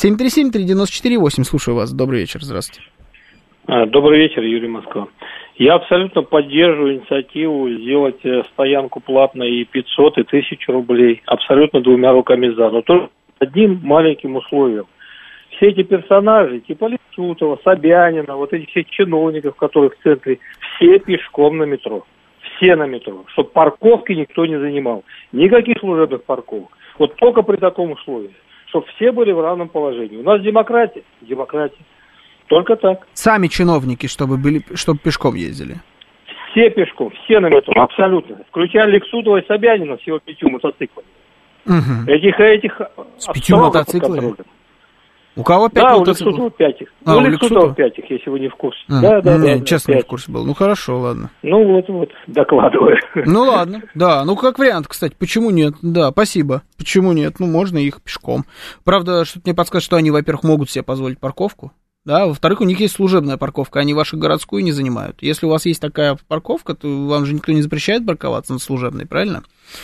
7373948. Слушаю вас. Добрый вечер. Здравствуйте.
Добрый вечер, Юрий Москва. Я абсолютно поддерживаю инициативу сделать стоянку платной и 500, и 1000 рублей. Абсолютно двумя руками за. Но только одним маленьким условием. Все эти персонажи, типа Лисутова, Собянина, вот этих всех чиновников, которых в центре, все пешком на метро. Все на метро. Чтобы парковки никто не занимал. Никаких служебных парковок. Вот только при таком условии. Чтобы все были в равном положении. У нас демократия. Демократия. Только так.
Сами чиновники, чтобы пешком ездили.
Все пешком, все на метро. Абсолютно. Включая Лисутова и Собянина с его 5 мотоциклами.
Угу.
Этих
с 5 мотоциклами? У кого 5 мотоциклов?
У Лисутова 5, если вы не в курсе. Да,
честно, 5. Не в курсе был. Ну, хорошо, ладно.
Ну, вот, докладываю.
Ну, ладно, да. Ну, как вариант, кстати, почему нет? Да, спасибо. Почему нет? Ну, можно их пешком. Правда, что-то мне подсказывает, что они, во-первых, могут себе позволить парковку. Да, во-вторых, у них есть служебная парковка, они вашу городскую не занимают. Если у вас есть такая парковка, то вам же никто не запрещает парковаться на служебной, правильно?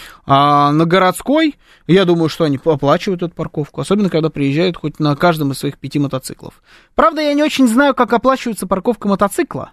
А на городской, я думаю, что они оплачивают эту парковку, особенно когда приезжают хоть на каждом из своих 5 мотоциклов. Правда, я не очень знаю, как оплачивается парковка мотоцикла,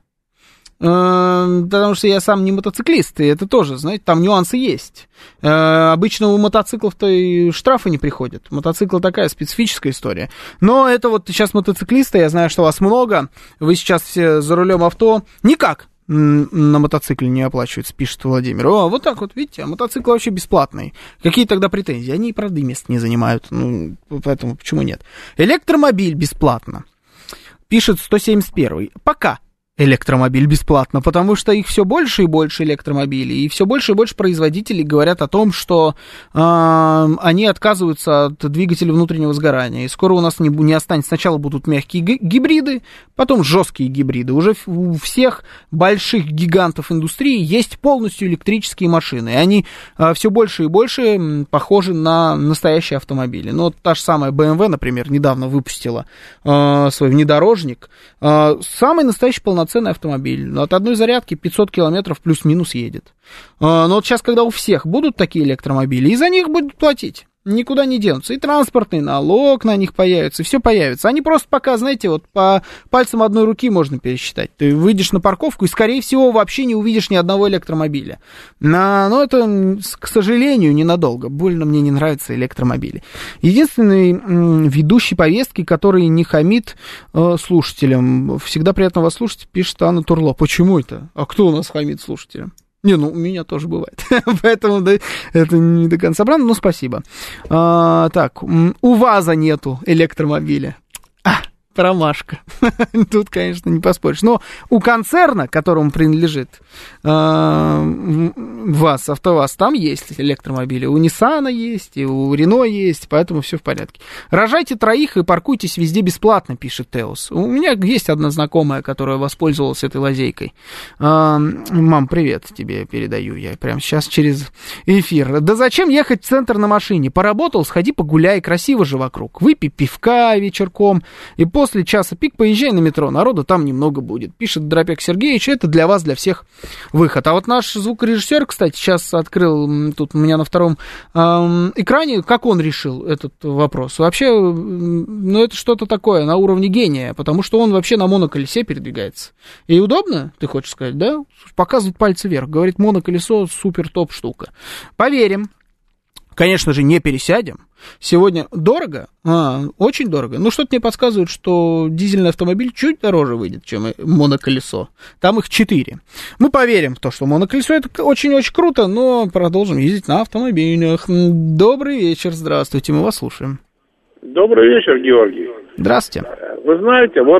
потому что я сам не мотоциклист, и это тоже, знаете, там нюансы есть. Обычно у мотоциклов-то и штрафы не приходят. Мотоцикл такая специфическая история. Но это вот сейчас мотоциклисты, я знаю, что вас много, вы сейчас все за рулем авто, никак на мотоцикле не оплачивается, пишет Владимир. Вот так вот, видите, а мотоцикл вообще бесплатный. Какие тогда претензии? Они, правда, мест не занимают, поэтому почему нет? Электромобиль бесплатно, пишет 171. Пока. электромобиль бесплатно, потому что их все больше и больше электромобилей, и все больше и больше производителей говорят о том, что они отказываются от двигателя внутреннего сгорания, и скоро у нас не останется, сначала будут мягкие гибриды, потом жесткие гибриды. Уже у всех больших гигантов индустрии есть полностью электрические машины, и они все больше и больше похожи на настоящие автомобили. Ну, вот та же самая BMW, например, недавно выпустила свой внедорожник, самый настоящий полноценный автомобиль. От одной зарядки 500 километров плюс-минус едет. Но вот сейчас, когда у всех будут такие электромобили, и за них будут платить, никуда не денутся. И транспортный налог на них появится, и все появится. Они просто пока, знаете, вот по пальцам одной руки можно пересчитать. Ты выйдешь на парковку и, скорее всего, вообще не увидишь ни одного электромобиля. Но это, к сожалению, ненадолго. Больно мне не нравятся электромобили. Единственный ведущий повестки, который не хамит слушателям. Всегда приятно вас слушать, пишет Анна Турло. Почему это? А кто у нас хамит слушателям? Не, ну, у меня тоже бывает. Поэтому да, это не до конца правда, но спасибо. Так, у ВАЗа нету электромобиля. Промашка. Тут, конечно, не поспоришь. Но у концерна, которому принадлежит ВАЗ, АвтоВАЗ, там есть электромобили. У Ниссана есть, и у Рено есть, поэтому все в порядке. Рожайте троих и паркуйтесь везде бесплатно, пишет Теос. У меня есть одна знакомая, которая воспользовалась этой лазейкой. Мам, привет тебе передаю я прямо сейчас через эфир. Да зачем ехать в центр на машине? Поработал, сходи погуляй, красиво же вокруг. Выпей пивка вечерком, и после часа пик поезжай на метро, народу там немного будет, пишет Дропек Сергеевич, это для вас, для всех выход. А вот наш звукорежиссер, кстати, сейчас открыл тут у меня на втором экране, как он решил этот вопрос. Вообще, ну это что-то такое на уровне гения, потому что он вообще на моноколесе передвигается. И удобно, ты хочешь сказать, да? Показывает пальцы вверх, говорит, моноколесо супер топ штука. Поверим. Конечно же, не пересядем. Сегодня дорого, очень дорого. Ну, что-то мне подсказывает, что дизельный автомобиль чуть дороже выйдет, чем моноколесо. Там их 4. Мы поверим в то, что моноколесо это очень-очень круто, но продолжим ездить на автомобилях. Добрый вечер, здравствуйте, мы вас слушаем.
Добрый вечер, Георгий.
Здравствуйте.
Вы знаете, вот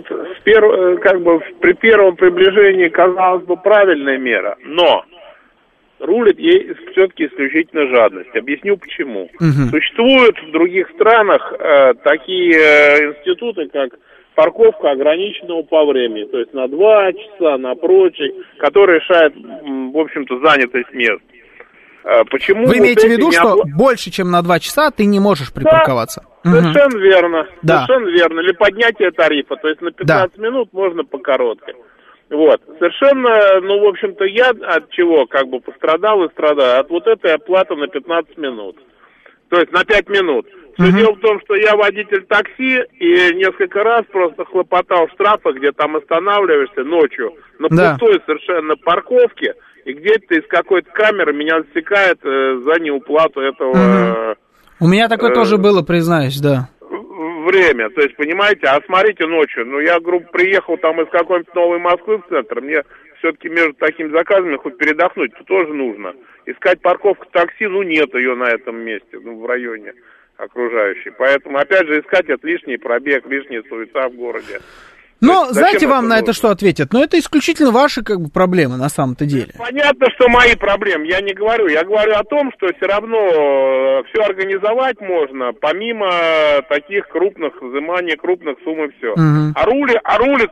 при первом приближении казалось бы правильная мера, но рулит ей все-таки исключительно жадность. Объясню почему. Существуют в других странах такие институты, как парковка ограниченного по времени, то есть на 2 часа, на прочее, который решает, в общем-то, занятость мест. Почему
вы имеете в виду, что больше, чем на 2 часа ты не можешь припарковаться?
Да, совершенно верно. Да. Совершенно верно. Или поднятие тарифа, то есть на 15 минут можно по короткой. Вот, совершенно, ну, в общем-то, я от чего пострадал и страдаю? От вот этой оплаты на 15 минут. То есть на 5 минут. Все дело в том, что я водитель такси и несколько раз просто хлопотал в штрафах, где там останавливаешься ночью на пустой совершенно парковке, и где-то из какой-то камеры меня засекает за неуплату этого...
У меня такое тоже было, признаюсь, да.
Время, то есть, понимаете, а смотрите ночью, ну, я, грубо, приехал там из какой-нибудь Новой Москвы в центр, мне все-таки между такими заказами хоть передохнуть-то тоже нужно. Искать парковку такси, ну, нет ее на этом месте, ну, в районе окружающей. Поэтому, опять же, искать это лишний пробег, лишняя суета в городе.
Но знаете, вам на это что ответят? Но это исключительно ваши проблемы на самом-то деле.
Понятно, что мои проблемы, я не говорю. Я говорю о том, что все равно все организовать можно, помимо таких крупных взиманий, крупных сумм и все. А рулит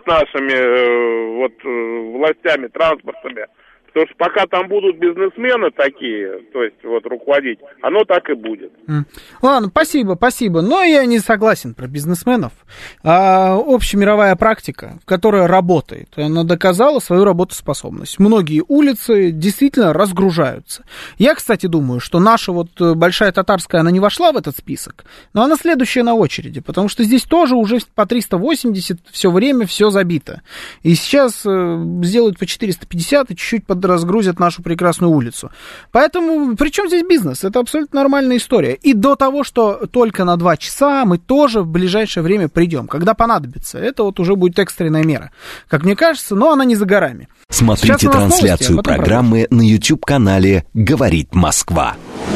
нашими властями, транспортами. Потому что пока там будут бизнесмены такие, то есть руководить, оно так и будет.
Ладно, спасибо. Но я не согласен про бизнесменов. Общемировая практика, которая работает, она доказала свою работоспособность. Многие улицы действительно разгружаются. Я, кстати, думаю, что наша Большая Татарская, она не вошла в этот список, но она следующая на очереди, потому что здесь тоже уже по 380 все время все забито. И сейчас сделают по 450 и чуть-чуть разгрузят нашу прекрасную улицу. Поэтому, при чем здесь бизнес? Это абсолютно нормальная история. И до того, что только на 2 часа мы тоже в ближайшее время придем, когда понадобится. Это уже будет экстренная мера. Как мне кажется, но она не за горами.
Смотрите трансляцию программы на YouTube-канале «Говорит Москва».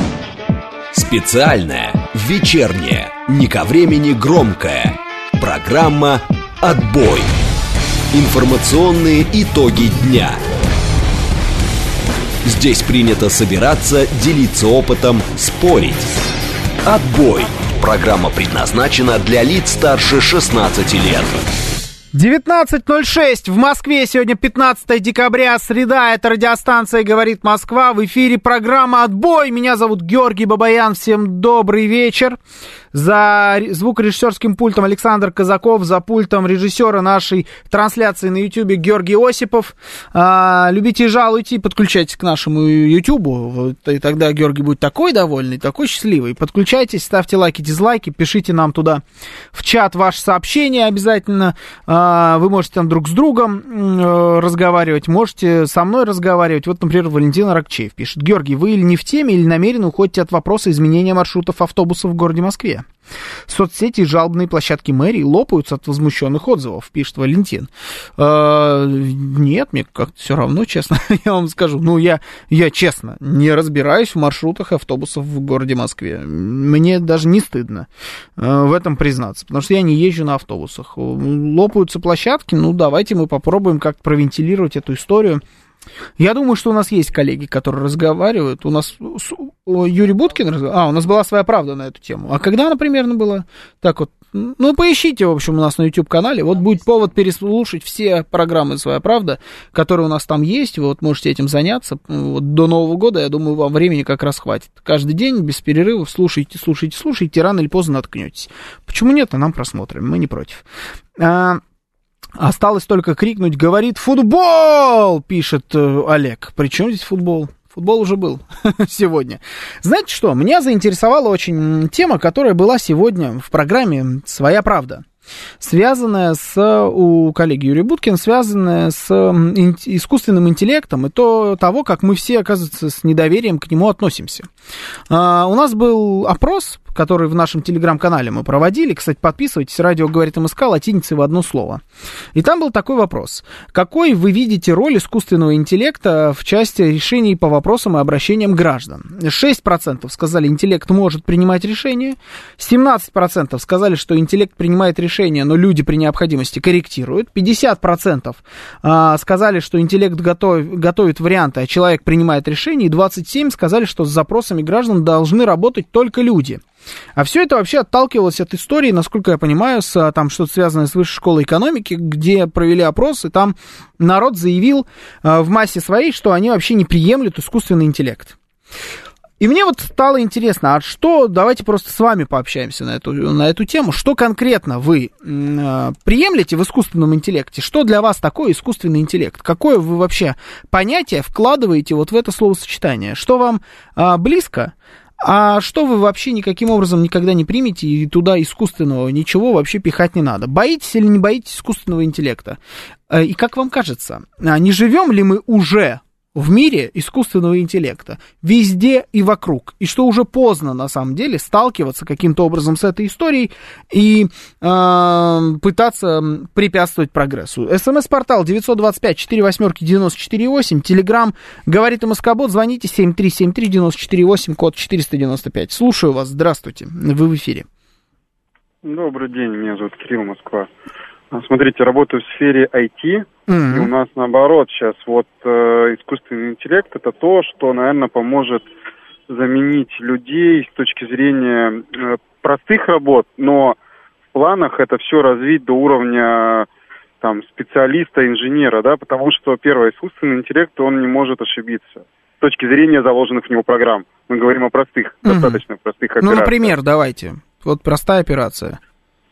Специальная, вечерняя, не ко времени громкая. Программа «Отбой». Информационные итоги дня. Здесь принято собираться, делиться опытом, спорить. Отбой. Программа предназначена для лиц старше 16 лет.
19:06 в Москве. Сегодня 15 декабря, среда. Это радиостанция «Говорит Москва». В эфире программа «Отбой». Меня зовут Георгий Бабаян. Всем добрый вечер. За звукорежиссерским пультом Александр Казаков, за пультом режиссера нашей трансляции на Ютьюбе Георгий Осипов. Любите и жалуйте, подключайтесь к нашему Ютьюбу, и тогда Георгий будет такой довольный, такой счастливый. Подключайтесь, ставьте лайки, дизлайки, пишите нам туда в чат ваши сообщения обязательно. Вы можете там друг с другом разговаривать, можете со мной разговаривать. Вот, например, Валентин Аракчеев пишет: Георгий, вы или не в теме, или намеренно уходите от вопроса изменения маршрутов автобусов в городе Москве. Соцсети и жалобные площадки мэрии лопаются от возмущенных отзывов, пишет Валентин. Нет, мне как-то все равно, честно, я вам скажу. Ну, я честно не разбираюсь в маршрутах автобусов в городе Москве. Мне даже не стыдно в этом признаться, потому что я не езжу на автобусах. Лопаются площадки, ну, давайте мы попробуем как-то провентилировать эту историю. Я думаю, что у нас есть коллеги, которые разговаривают. У нас Юрий Буткин у нас была «Своя правда» на эту тему. А когда она примерно была? Так вот, ну, поищите, в общем, у нас на YouTube-канале. Вот будет повод переслушать все программы «Своя правда», которые у нас там есть. Вы вот можете этим заняться. Вот до Нового года, я думаю, вам времени как раз хватит. Каждый день, без перерывов, слушайте, рано или поздно наткнетесь. Почему нет? Нам просмотрим, мы не против. Осталось только крикнуть: говорит футбол, пишет Олег. Причем здесь футбол? Футбол уже был сегодня. Знаете что, меня заинтересовала очень тема, которая была сегодня в программе «Своя правда». Связанная у коллеги Юрия Буткина, связанная с искусственным интеллектом и того, как мы все, оказывается, с недоверием к нему относимся. У нас был опрос, который в нашем телеграм-канале мы проводили. Кстати, подписывайтесь, радио «Говорит МСК», латиницей в одно слово. И там был такой вопрос: какой вы видите роль искусственного интеллекта в части решений по вопросам и обращениям граждан? 6% сказали, интеллект может принимать решения, 17% сказали, что интеллект принимает решения, но люди при необходимости корректируют, 50% сказали, что интеллект готовит варианты, а человек принимает решения, и 27% сказали, что с запросами граждан должны работать только люди. А все это вообще отталкивалось от истории, насколько я понимаю, там что-то связанное с Высшей школой экономики, где провели опрос, и там народ заявил в массе своей, что они вообще не приемлют искусственный интеллект. И мне вот стало интересно, а что, давайте просто с вами пообщаемся на эту тему, что конкретно вы приемлете в искусственном интеллекте, что для вас такое искусственный интеллект, какое вы вообще понятие вкладываете вот в это словосочетание, что вам близко, а что вы вообще никаким образом никогда не примете, и туда искусственного ничего вообще пихать не надо. Боитесь или не боитесь искусственного интеллекта? И как вам кажется, не живем ли мы уже в мире искусственного интеллекта везде и вокруг, и что уже поздно на самом деле сталкиваться каким-то образом с этой историей и пытаться препятствовать прогрессу? СМС-портал 925-48-94-8, Телеграм «Говорит МСК-бот», звоните 7373-94-8, код 495. Слушаю вас, здравствуйте, вы в эфире.
Добрый день, меня зовут Кирилл, Москва. Смотрите, работаю в сфере IT, и у нас наоборот сейчас вот искусственный интеллект — это то, что, наверное, поможет заменить людей с точки зрения простых работ, но в планах это все развить до уровня там специалиста, инженера, да, потому что, первое, искусственный интеллект, он не может ошибиться с точки зрения заложенных в него программ. Мы говорим о простых, достаточно простых операциях.
Ну, например, давайте, вот простая операция.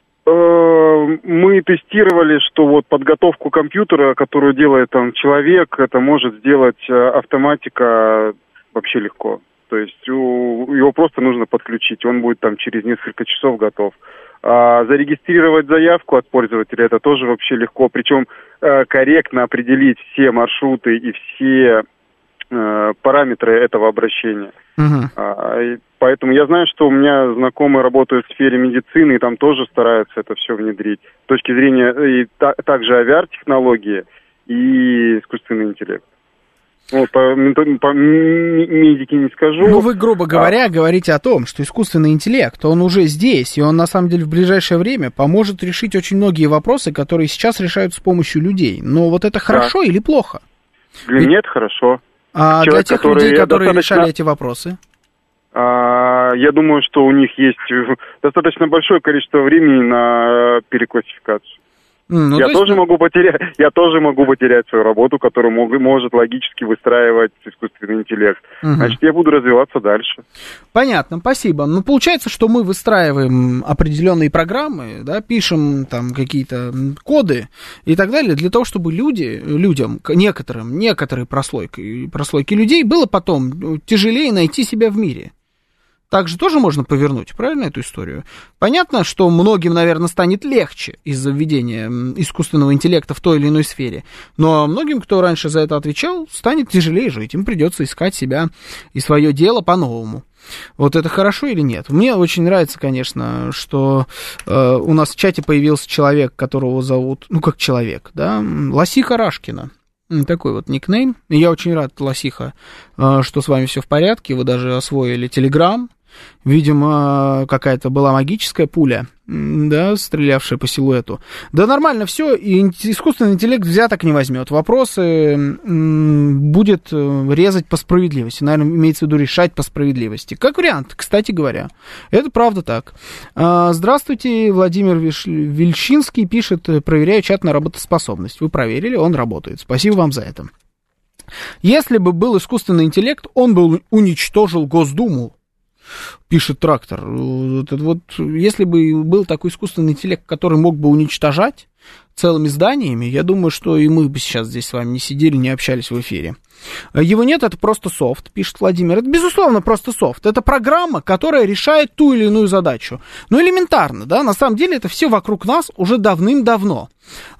Мы тестировали, что вот подготовку компьютера, которую делает там человек, это может сделать автоматика вообще легко. То есть его просто нужно подключить, он будет там через несколько часов готов. А зарегистрировать заявку от пользователя — это тоже вообще легко, причем корректно определить все маршруты и все параметры этого обращения. Поэтому я знаю, что у меня знакомые работают в сфере медицины, и там тоже стараются это все внедрить. С точки зрения также AVR-технологии и искусственный интеллект. Вот, по медике не скажу.
Ну, вы, грубо говоря, говорите о том, что искусственный интеллект, он уже здесь, и он, на самом деле, в ближайшее время поможет решить очень многие вопросы, которые сейчас решают с помощью людей. Но вот это хорошо или плохо?
Для меня это хорошо.
А человек, для тех людей, которые решали эти вопросы?
Я думаю, что у них есть достаточно большое количество времени на переклассификацию. Я тоже могу потерять свою работу, которую может логически выстраивать искусственный интеллект. Значит, я буду развиваться дальше.
Понятно, спасибо. Ну, получается, что мы выстраиваем определенные программы, да, пишем там какие-то коды и так далее, для того, чтобы людям, некоторой прослойки людей было потом тяжелее найти себя в мире. Так же тоже можно повернуть, правильно, эту историю? Понятно, что многим, наверное, станет легче из-за введения искусственного интеллекта в той или иной сфере, но многим, кто раньше за это отвечал, станет тяжелее жить, им придется искать себя и свое дело по-новому. Вот это хорошо или нет? Мне очень нравится, конечно, что у нас в чате появился человек, которого зовут, как человек, да, Лосиха Рашкина. Такой вот никнейм. Я очень рад, Лосиха, что с вами все в порядке, вы даже освоили Телеграм. Видимо, какая-то была магическая пуля, да, стрелявшая по силуэту. Да нормально все, и искусственный интеллект взяток не возьмет. Вопросы будет резать по справедливости. Наверное, имеется в виду решать по справедливости. Как вариант, кстати говоря. Это правда так. Здравствуйте, Владимир Вильчинский пишет: проверяю чат на работоспособность. Вы проверили, он работает. Спасибо вам за это. Если бы был искусственный интеллект, он бы уничтожил Госдуму. Пишет Трактор. Вот, если бы был такой искусственный интеллект, который мог бы уничтожать целыми зданиями, я думаю, что и мы бы сейчас здесь с вами не сидели, не общались в эфире. Его нет, это просто софт, пишет Владимир. Это, безусловно, просто софт. Это программа, которая решает ту или иную задачу. Ну, элементарно, да, на самом деле это все вокруг нас уже давным-давно.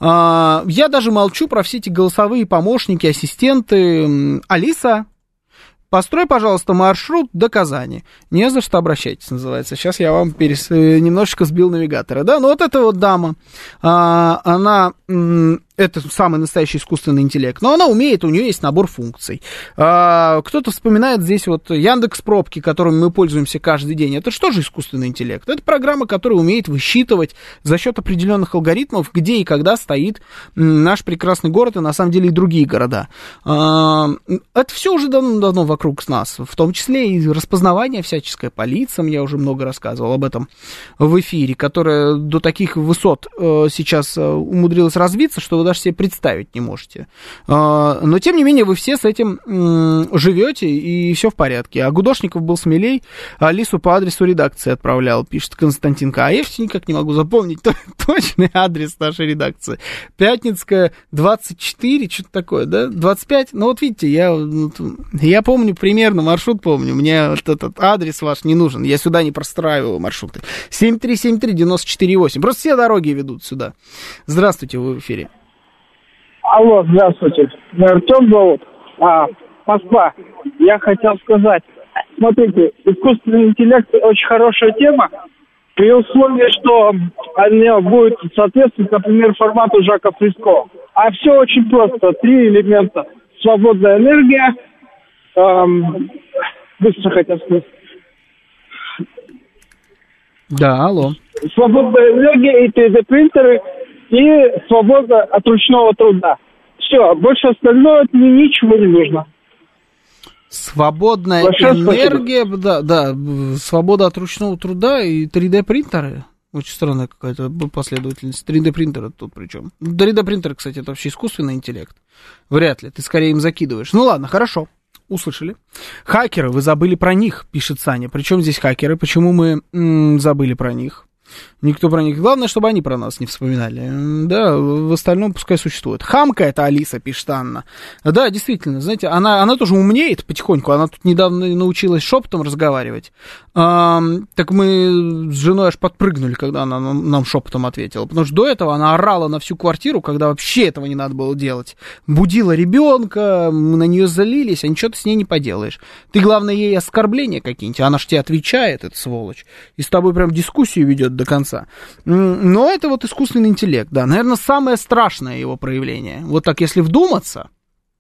Я даже молчу про все эти голосовые помощники, ассистенты. Алиса, построй, пожалуйста, маршрут до Казани. Не за что, обращайтесь, называется. Сейчас я вам немножечко сбил навигатора. Да, ну вот эта вот дама, она, это самый настоящий искусственный интеллект, но она умеет, у нее есть набор функций. Кто-то вспоминает здесь вот Яндекс.Пробки, которыми мы пользуемся каждый день. Это что же искусственный интеллект? Это программа, которая умеет высчитывать за счет определенных алгоритмов, где и когда стоит наш прекрасный город, и на самом деле и другие города. Это все уже давно вокруг нас, в том числе и распознавание всяческое по лицам, я уже много рассказывал об этом в эфире, которое до таких высот сейчас умудрилось развиться, что вы даже себе представить не можете. Но, тем не менее, вы все с этим живете, и все в порядке. А Гудошников был смелей, Алису по адресу редакции отправлял, пишет Константинка. А я все никак не могу запомнить точный адрес нашей редакции. Пятницкая, 24, что-то такое, да? 25? Ну, вот видите, я помню примерно, маршрут помню. Мне вот этот адрес ваш не нужен. Я сюда не простраиваю маршруты. 7373-94-8. Просто все дороги ведут сюда. Здравствуйте, вы в эфире.
Алло, здравствуйте. Меня Артем зовут. Москва. Я хотел сказать, смотрите, искусственный интеллект очень хорошая тема, при условии, что она будет соответствовать, например, формату Жака Фриско. А все очень просто. 3 элемента. Свободная энергия, быстро хотел сказать.
Да, алло.
Свободная энергия и 3D-принтеры, и свобода от ручного труда. Все, больше остальное от мне ничего не нужно.
Свободная энергия, да, свобода от ручного труда и 3D-принтеры. Очень странная какая-то последовательность. 3D-принтеры тут причем. 3D-принтеры, кстати, это вообще искусственный интеллект. Вряд ли, ты скорее им закидываешь. Ну ладно, хорошо. Услышали. Хакеры, вы забыли про них, пишет Саня. Причем здесь хакеры? Почему мы забыли про них? Никто про них. Главное, чтобы они про нас не вспоминали. Да, в остальном пускай существует. Хамка это Алиса, пишет Анна. Да, действительно, знаете, она тоже умнеет потихоньку. Она тут недавно научилась шепотом разговаривать. Так мы с женой аж подпрыгнули, когда она нам шепотом ответила. Потому что до этого она орала на всю квартиру, когда вообще этого не надо было делать. Будила ребенка, мы на нее залились, а ничего ты с ней не поделаешь. Ты, главное, ей оскорбления какие-нибудь, она ж тебе отвечает, эта сволочь. И с тобой прям дискуссию ведет до конца. Но это вот искусственный интеллект, да. Наверное, самое страшное его проявление. Вот так, если вдуматься,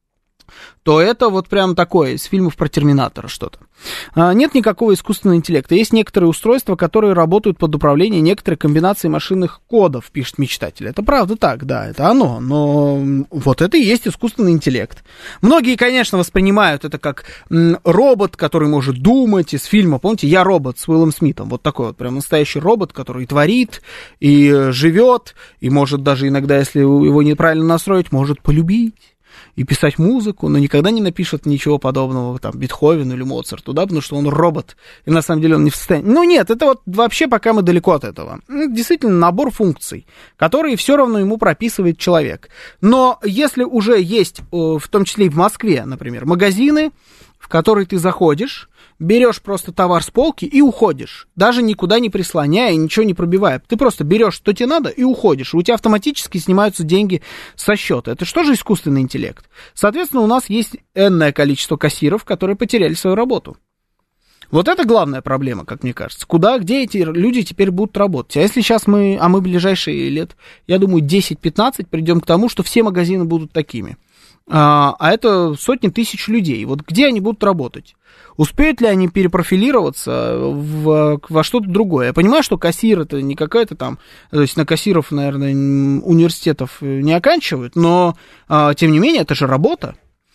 то это вот прям такое, из фильмов про Терминатора что-то. Нет никакого искусственного интеллекта. Есть некоторые устройства, которые работают под управлением некоторой комбинации машинных кодов, пишет мечтатель. Это правда так, да, это оно. Но вот это и есть искусственный интеллект. Многие, конечно, воспринимают это как робот, который может думать. Из фильма, помните, «Я робот» с Уиллом Смитом. Вот такой вот прям настоящий робот, который творит и живет, и может даже иногда, если его неправильно настроить, может полюбить и писать музыку, но никогда не напишет ничего подобного, там, Бетховену или Моцарту, да, потому что он робот, и на самом деле он не в состоянии. Ну, нет, это вот вообще пока мы далеко от этого. Действительно, набор функций, которые все равно ему прописывает человек. Но если уже есть, в том числе и в Москве, например, магазины, в которые ты заходишь, берешь просто товар с полки и уходишь, даже никуда не прислоняя, ничего не пробивая. Ты просто берешь, что тебе надо, и уходишь. У тебя автоматически снимаются деньги со счета. Это что же искусственный интеллект? Соответственно, у нас есть энное количество кассиров, которые потеряли свою работу. Вот это главная проблема, как мне кажется. Где эти люди теперь будут работать? А если сейчас мы в ближайшие лет, я думаю, 10-15 придем к тому, что все магазины будут такими. А это сотни тысяч людей. Вот где они будут работать? Успеют ли они перепрофилироваться во что-то другое? Я понимаю, что кассир это не какая-то там, то есть на кассиров, наверное, университетов не оканчивают, но, тем не менее, это же работа.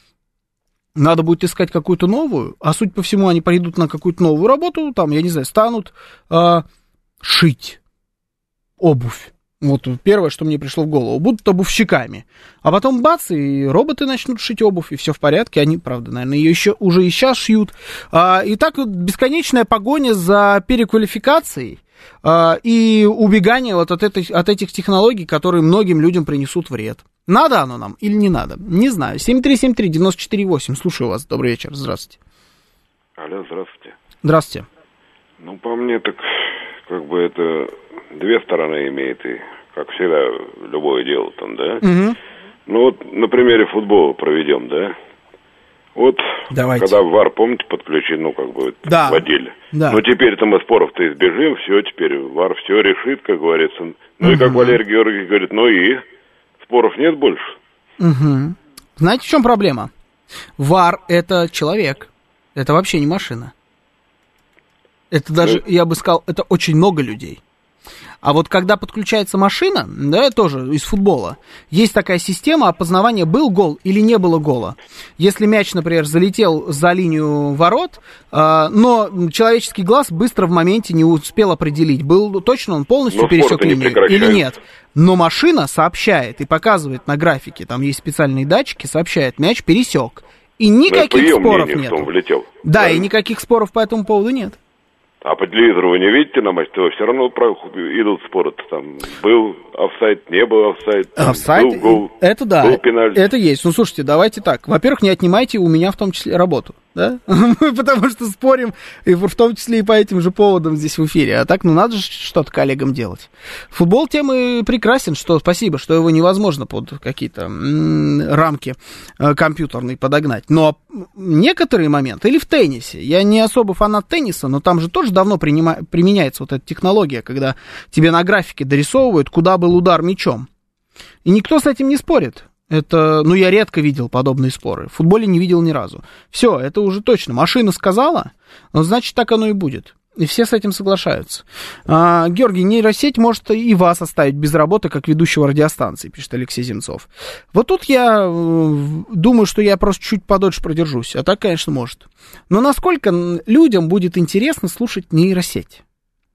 Надо будет искать какую-то новую, а судя по всему, они пойдут на какую-то новую работу, там, я не знаю, станут шить обувь. Вот первое, что мне пришло в голову. Будут обувщиками. А потом бац, и роботы начнут шить обувь, и все в порядке. Они, правда, наверное, ее уже и сейчас шьют. И так вот бесконечная погоня за переквалификацией и убегание вот от этих технологий, которые многим людям принесут вред. Надо оно нам или не надо? Не знаю. 7373-94-8. Слушаю вас. Добрый вечер. Здравствуйте.
Алло, здравствуйте.
Здравствуйте.
Ну, по мне, так как бы это две стороны имеет, и, как всегда, любое дело там, да? Угу. Ну, вот на примере футбола проведем, да? Вот, давайте. Когда ВАР, помните, подключен, ну, как бы, да. Вводили. Да. Ну, теперь-то мы споров-то избежим, все, теперь ВАР все решит, как говорится. Ну, и как Валерий Георгиевич говорит, ну и споров нет больше.
Угу. Знаете, в чем проблема? ВАР — это человек, это вообще не машина. Это даже, я бы сказал, это очень много людей. А вот когда подключается машина, да, тоже из футбола, есть такая система опознавания, был гол или не было гола. Если мяч, например, залетел за линию ворот, но человеческий глаз быстро в моменте не успел определить, был точно он полностью пересек линию или нет. Но машина сообщает и показывает на графике, там есть специальные датчики, сообщает, мяч пересек. И никаких споров нет. Да, и никаких споров по этому поводу нет.
А по телевизору вы не видите на матче, то все равно идут споры. Там был офсайд, не был офсайд,
был гол, это да, был пенальти. Это есть. Ну, слушайте, давайте так. Во-первых, не отнимайте у меня в том числе работу, да? Мы потому что спорим, и в том числе и по этим же поводам здесь в эфире. А так, ну, надо же что-то коллегам делать. Футбол тем и прекрасен, что спасибо, что его невозможно под какие-то рамки компьютерные подогнать. Но некоторые моменты, или в теннисе, я не особо фанат тенниса, но там же тоже давно применяется вот эта технология, когда тебе на графике дорисовывают, куда был удар мячом. И никто с этим не спорит. Это, ну, я редко видел подобные споры. В футболе не видел ни разу. Все, это уже точно. Машина сказала, ну, значит, так оно и будет. И все с этим соглашаются. Георгий, нейросеть может и вас оставить без работы, как ведущего радиостанции, пишет Алексей Земцов. Вот тут я думаю, что я просто чуть подольше продержусь. А так, конечно, может. Но насколько людям будет интересно слушать нейросеть?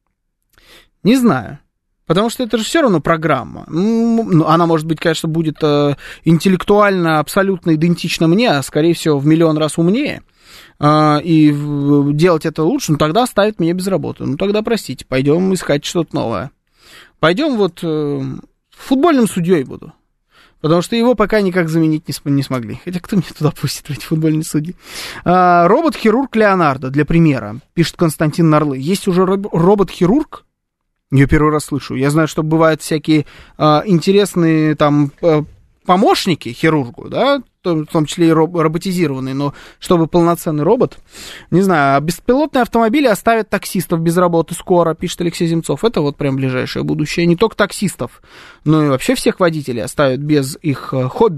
Не знаю. Потому что это же все равно программа. Она, может быть, конечно, будет интеллектуально абсолютно идентична мне, а, скорее всего, в миллион раз умнее. И делать это лучше, ну, тогда оставит меня без работы. Ну, тогда, простите, пойдем искать что-то новое. Пойдем вот футбольным судьей буду. Потому что его пока никак заменить не смогли. Хотя кто меня туда пустит, в эти футбольные судьи? Робот-хирург Леонардо, для примера, пишет Константин Нарлы. Есть уже робот-хирург? Я первый раз слышу. Я знаю, что бывают всякие интересные там помощники хирургу, да, в том числе и роботизированные, но чтобы полноценный робот, не знаю, беспилотные автомобили оставят таксистов без работы скоро, пишет Алексей Земцов. Это вот прям ближайшее будущее. Не только таксистов, но и вообще всех водителей оставят без их хобби.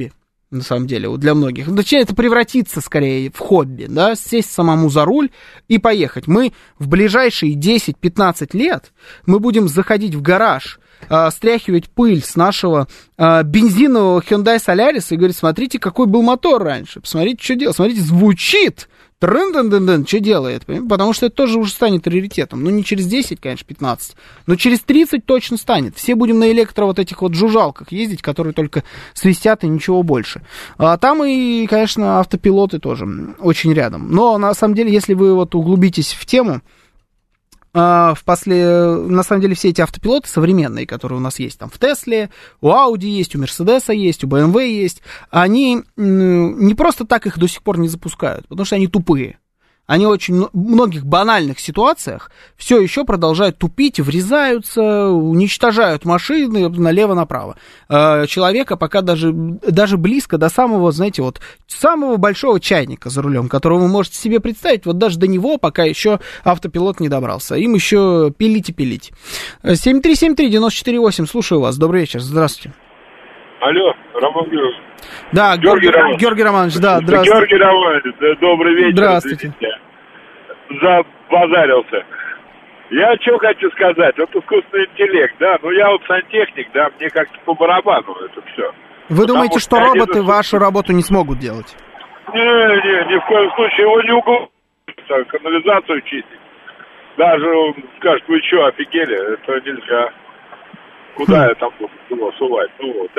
на самом деле, вот для многих. Точнее, это превратится скорее в хобби, да, сесть самому за руль и поехать. Мы в ближайшие 10-15 лет мы будем заходить в гараж, стряхивать пыль с нашего бензинового Hyundai Solaris и говорить: смотрите, какой был мотор раньше, посмотрите, что делает, смотрите, звучит, что делает, потому что это тоже уже станет раритетом. Ну, не через 10, конечно, 15, но через 30 точно станет. Все будем на электро вот этих вот жужжалках ездить, которые только свистят и ничего больше. Там и, конечно, автопилоты тоже очень рядом. Но, на самом деле, если вы вот углубитесь в тему, на самом деле, все эти автопилоты современные, которые у нас есть там в Тесле, у Audi есть, у Мерседеса есть, у BMW есть, они не просто так их до сих пор не запускают, потому что они тупые. Они в очень многих банальных ситуациях все еще продолжают тупить, врезаются, уничтожают машины налево-направо. Человека пока даже близко до самого, знаете, вот самого большого чайника за рулем, которого вы можете себе представить, вот даже до него пока еще автопилот не добрался. Им еще пилить и пилить. 7373948, слушаю вас. Добрый вечер, здравствуйте.
Алло, Роман Георгиевич.
Да, Георгий Романович, да, здравствуйте.
Георгий Романович, добрый вечер.
Здравствуйте.
Забазарился. Я что хочу сказать, вот искусственный интеллект, да, ну я вот сантехник, да, мне как-то по барабану это все.
Вы думаете, что роботы вашу работу не смогут делать?
Не, ни в коем случае, его не угодно, канализацию чистить. Даже он скажет: вы что, офигели, это нельзя. Куда я там буду его сувать? Ну вот,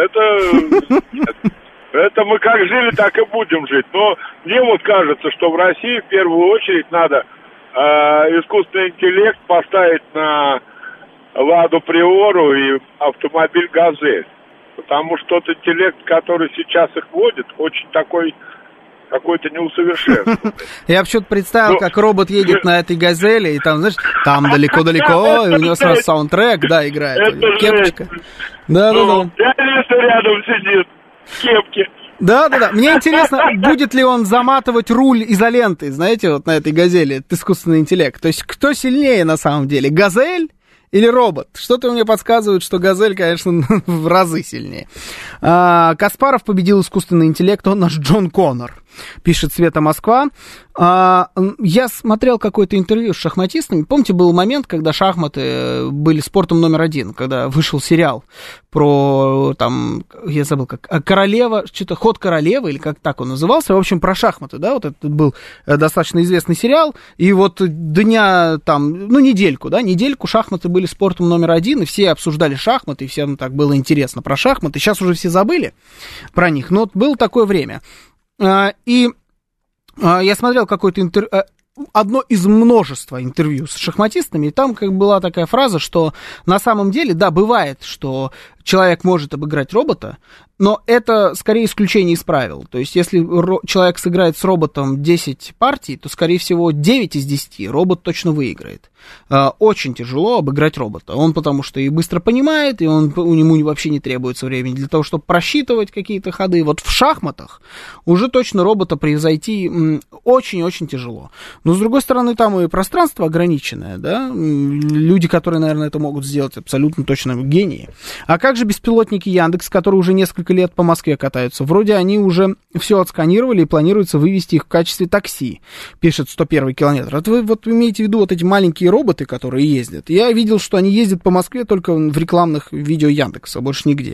это мы как жили, так и будем жить. Но мне вот кажется, что в России в первую очередь надо искусственный интеллект поставить на Ладу Приору и автомобиль Газель. Потому что тот интеллект, который сейчас их водит, очень такой какой-то неусовершенствованный.
Я почему-то представил, как робот едет на этой Газели, и там, знаешь, там далеко-далеко, и у него сразу саундтрек, да, играет. Кепочка. Да-да-да.
Реалист рядом сидит в кепке.
Да-да-да. Мне интересно, будет ли он заматывать руль изолентой, знаете, вот на этой Газели, это искусственный интеллект. То есть кто сильнее на самом деле, Газель или робот? Что-то мне подсказывает, что Газель, конечно, в разы сильнее. Каспаров победил искусственный интеллект, он наш Джон Коннор, пишет Света Москва. Я смотрел какое-то интервью с шахматистами. Помните, был момент, когда шахматы были спортом номер один, когда вышел сериал про, там, я забыл, как, королева, что-то ход королевы, или как так он назывался, в общем, про шахматы, да, вот это был достаточно известный сериал, и вот дня, там, ну, недельку шахматы были спортом номер один, и все обсуждали шахматы, и всем так было интересно про шахматы. Сейчас уже все забыли про них, но вот было такое время. И я смотрел какое-то одно из множества интервью с шахматистами, и там как была такая фраза, что на самом деле, да, бывает, что человек может обыграть робота, но это скорее исключение из правил. То есть, если человек сыграет с роботом 10 партий, то, скорее всего, 9 из 10 робот точно выиграет. Очень тяжело обыграть робота. Он потому что и быстро понимает, и ему вообще не требуется времени для того, чтобы просчитывать какие-то ходы. Вот в шахматах уже точно робота превзойти очень-очень тяжело. Но, с другой стороны, там и пространство ограниченное, да? Люди, которые, наверное, это могут сделать, абсолютно точно гении. А как же беспилотники Яндекс, которые уже несколько лет по Москве катаются? Вроде они уже все отсканировали и планируется вывести их в качестве такси, пишет 101 километр. Вот вы имеете в виду вот эти маленькие роботы, которые ездят? Я видел, что они ездят по Москве только в рекламных видео Яндекса, больше нигде.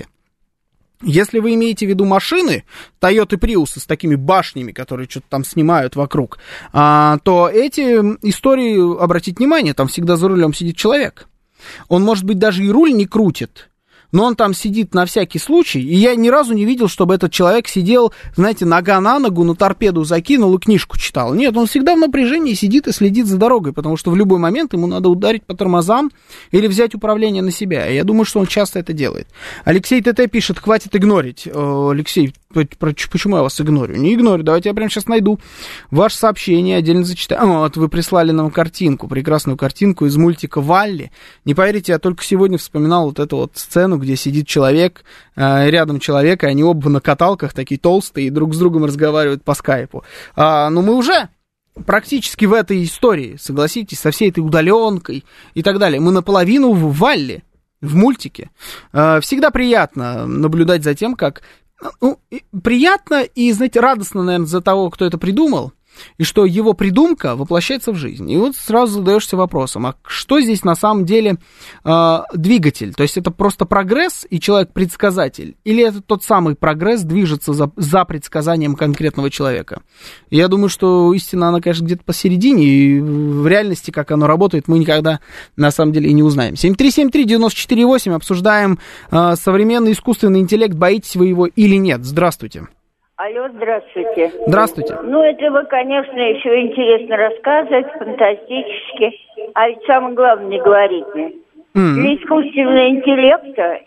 Если вы имеете в виду машины, Toyota Prius с такими башнями, которые что-то там снимают вокруг, то эти истории, обратите внимание, там всегда за рулем сидит человек. Он, может быть, даже и руль не крутит, но он там сидит на всякий случай, и я ни разу не видел, чтобы этот человек сидел, знаете, нога на ногу, на торпеду закинул и книжку читал. Нет, он всегда в напряжении сидит и следит за дорогой, потому что в любой момент ему надо ударить по тормозам или взять управление на себя. Я думаю, что он часто это делает. Алексей ТТ пишет: хватит игнорить. Алексей, почему я вас игнорю? Не игнорю, давайте я прямо сейчас найду ваше сообщение, отдельно зачитаю. Вот вы прислали нам картинку, прекрасную картинку из мультика «Валли». Не поверите, я только сегодня вспоминал вот эту вот сцену, где сидит человек, рядом человек, и они оба на каталках, такие толстые, и друг с другом разговаривают по скайпу. Но мы уже практически в этой истории, согласитесь, со всей этой удаленкой и так далее. Мы наполовину в «Валли», в мультике. Всегда приятно наблюдать за тем, как приятно и, знаете, радостно, наверное, за того, кто это придумал, и что его придумка воплощается в жизнь. И вот сразу задаешься вопросом, а что здесь на самом деле двигатель? То есть это просто прогресс и человек-предсказатель? Или это тот самый прогресс движется за предсказанием конкретного человека? И я думаю, что истина, она, конечно, где-то посередине, и в реальности, как оно работает, мы никогда на самом деле и не узнаем. 7373948, обсуждаем современный искусственный интеллект, боитесь вы его или нет? Здравствуйте.
Алло, здравствуйте.
Здравствуйте.
Ну, это вы, конечно, еще интересно рассказывать, фантастически. А ведь самое главное, не говорите. Для искусственного интеллекта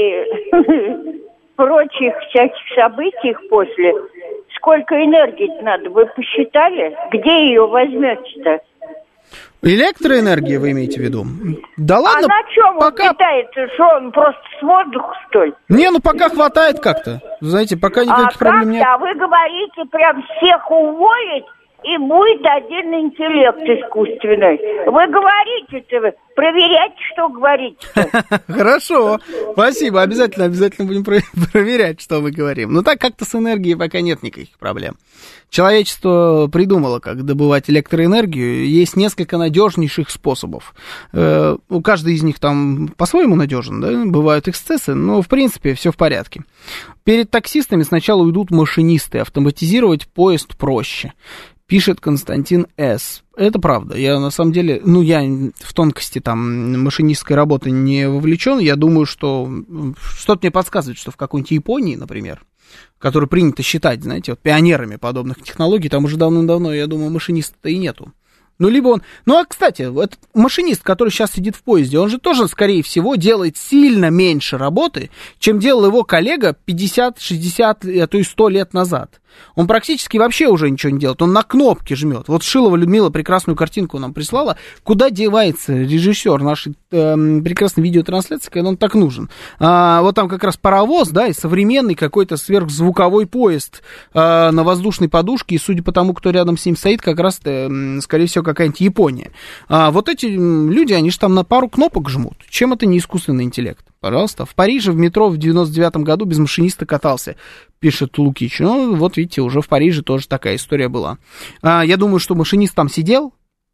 и прочих всяких событий после, сколько энергии надо, вы посчитали? Где ее возьмете-то?
Электроэнергия вы имеете в виду? Да ладно,
а на чем
пока...
он питается? Что, он просто с воздуха, что ли?
Не, ну пока хватает как-то. Знаете, пока никаких проблем нет.
А вы говорите, прям всех уволить, и будет один интеллект искусственный. Вы говорите-то, проверяйте, что говорите-то.
Хорошо, спасибо, обязательно будем проверять, что мы говорим. Но так как-то с энергией пока нет никаких проблем. Человечество придумало, как добывать электроэнергию. Есть несколько надежнейших способов. Каждый из них там по-своему надежен, да? Бывают эксцессы, но в принципе все в порядке. Перед таксистами сначала уйдут машинисты. Автоматизировать поезд проще. Пишет Константин С. Это правда. Я на самом деле, я в тонкости там машинистской работы не вовлечен. Я думаю, что что-то мне подсказывает, что в какой-нибудь Японии, например, которую принято считать, знаете, вот пионерами подобных технологий, там уже давно-давно, я думаю, машиниста-то и нету. Ну, либо он... Ну, а, кстати, этот машинист, который сейчас сидит в поезде, он же тоже, скорее всего, делает сильно меньше работы, чем делал его коллега 50, 60, а то и 100 лет назад. Он практически вообще уже ничего не делает, он на кнопки жмет. Вот Шилова Людмила прекрасную картинку нам прислала. Куда девается режиссер нашей прекрасной видеотрансляции, когда он так нужен? Вот там как раз паровоз, да, и современный какой-то сверхзвуковой поезд на воздушной подушке, и судя по тому, кто рядом с ним стоит, как раз, скорее всего, какая-нибудь Япония. Вот эти люди, они же там на пару кнопок жмут. Чем это не искусственный интеллект? Пожалуйста. В Париже в метро в 99-м году без машиниста катался, пишет Лукич. Ну, вот видите, уже в Париже тоже такая история была. Я думаю, что машинист там сидел,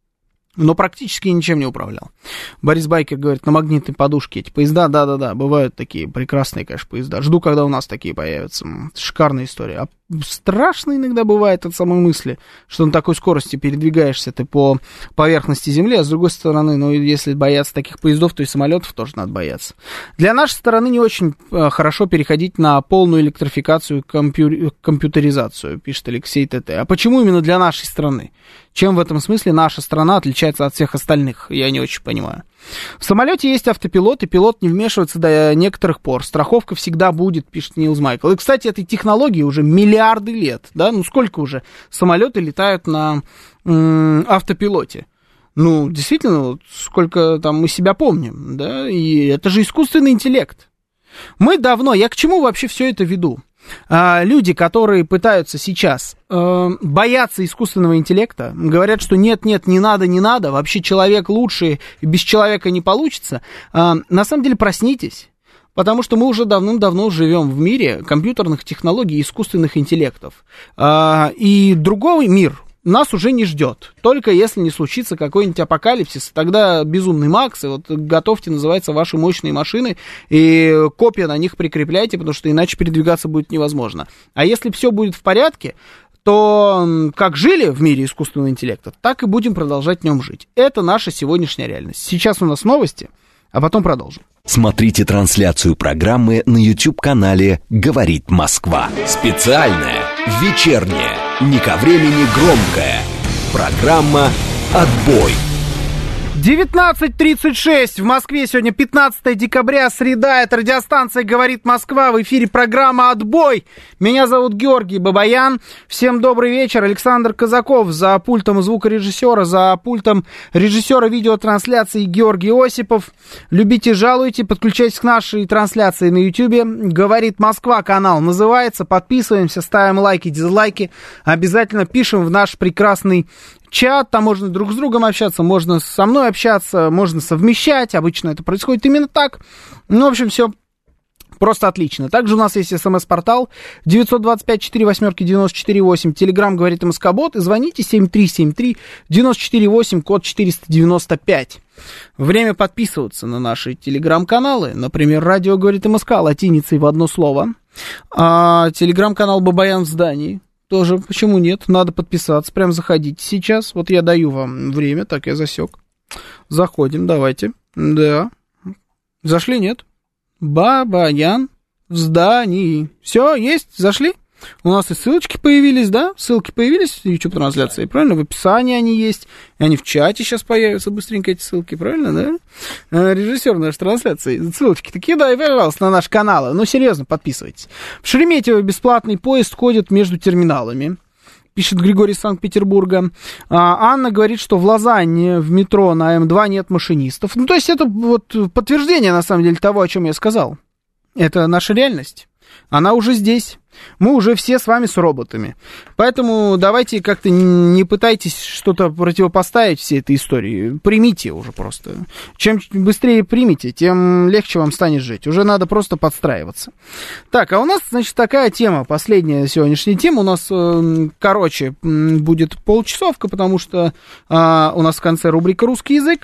но практически ничем не управлял. Борис Байкер говорит, на магнитной подушке эти поезда, да-да-да, бывают такие прекрасные, конечно, поезда. Жду, когда у нас такие появятся. Шикарная история. А страшно иногда бывает от самой мысли, что на такой скорости передвигаешься ты по поверхности Земли, а с другой стороны, ну, если бояться таких поездов, то и самолетов тоже надо бояться. Для нашей страны не очень хорошо переходить на полную электрификацию, компьютеризацию, пишет Алексей ТТ. А почему именно для нашей страны? Чем в этом смысле наша страна отличается от всех остальных? Я не очень понимаю. В самолете есть автопилот, и пилот не вмешивается до некоторых пор. Страховка всегда будет, пишет Нилс Майкл. И, кстати, этой технологии уже миллиарды лет, да? Ну, сколько уже самолеты летают на автопилоте? Ну, действительно, вот сколько там мы себя помним, да? И это же искусственный интеллект. Мы давно, я к чему вообще все это веду? Люди, которые пытаются сейчас бояться искусственного интеллекта, говорят, что нет, не надо, вообще человек лучше, без человека не получится. На самом деле проснитесь, потому что мы уже давным-давно живем в мире компьютерных технологий и искусственных интеллектов. И другой мир нас уже не ждет. Только если не случится какой-нибудь апокалипсис, тогда безумный Макс, и вот готовьте, называется, ваши мощные машины, и копья на них прикрепляйте, потому что иначе передвигаться будет невозможно. А если все будет в порядке, то как жили в мире искусственного интеллекта, так и будем продолжать в нем жить. Это наша сегодняшняя реальность. Сейчас у нас новости, а потом продолжим.
Смотрите трансляцию программы на YouTube-канале «Говорит Москва». Специальная, вечерняя, не ко времени громкая. Программа «Отбой».
19:36 в Москве, сегодня 15 декабря, среда, это радиостанция «Говорит Москва», в эфире программа «Отбой». Меня зовут Георгий Бабаян, всем добрый вечер, Александр Казаков за пультом звукорежиссера, за пультом режиссера видеотрансляции Георгий Осипов. Любите, жалуйте, подключайтесь к нашей трансляции на YouTube, «Говорит Москва» канал называется, подписываемся, ставим лайки, дизлайки, обязательно пишем в наш прекрасный чат, там можно друг с другом общаться, можно со мной общаться, можно совмещать, обычно это происходит именно так. Ну, в общем, все Просто отлично. Также у нас есть СМС-портал 925-48-94-8. Телеграм говорит МСК-бот. И звоните 7373-94-8, код 495. Время подписываться на наши телеграм-каналы. Например, радио говорит МСК латиницей в одно слово. Телеграм-канал Бабаян в здании. Тоже, почему нет? Надо подписаться. Прям заходите сейчас. Вот я даю вам время. Так, я засек. Заходим, давайте. Да. Зашли, нет? Бабаян в здании. Все, есть? Зашли? У нас и ссылочки появились, да? Ссылки появились в YouTube-трансляции, правильно? В описании они есть. И они в чате сейчас появятся быстренько, эти ссылки, правильно, да? Режиссер нашей трансляции. Ссылочки-то кидай, пожалуйста, на наши каналы. Ну, серьезно, подписывайтесь. В Шереметьево бесплатный поезд ходит между терминалами. Пишет Григорий из Санкт-Петербурга. Анна говорит, что в Лозанне в метро на М2 нет машинистов. Ну, то есть это вот подтверждение, на самом деле, того, о чем я сказал. Это наша реальность. Она уже здесь. Мы уже все с вами с роботами. Поэтому давайте как-то не пытайтесь что-то противопоставить всей этой истории. Примите уже просто. Чем быстрее примите, тем легче вам станет жить. Уже надо просто подстраиваться. Так, а у нас, значит, такая тема. Последняя сегодняшняя тема. У нас, короче, будет полчасовка, потому что у нас в конце рубрика «Русский язык».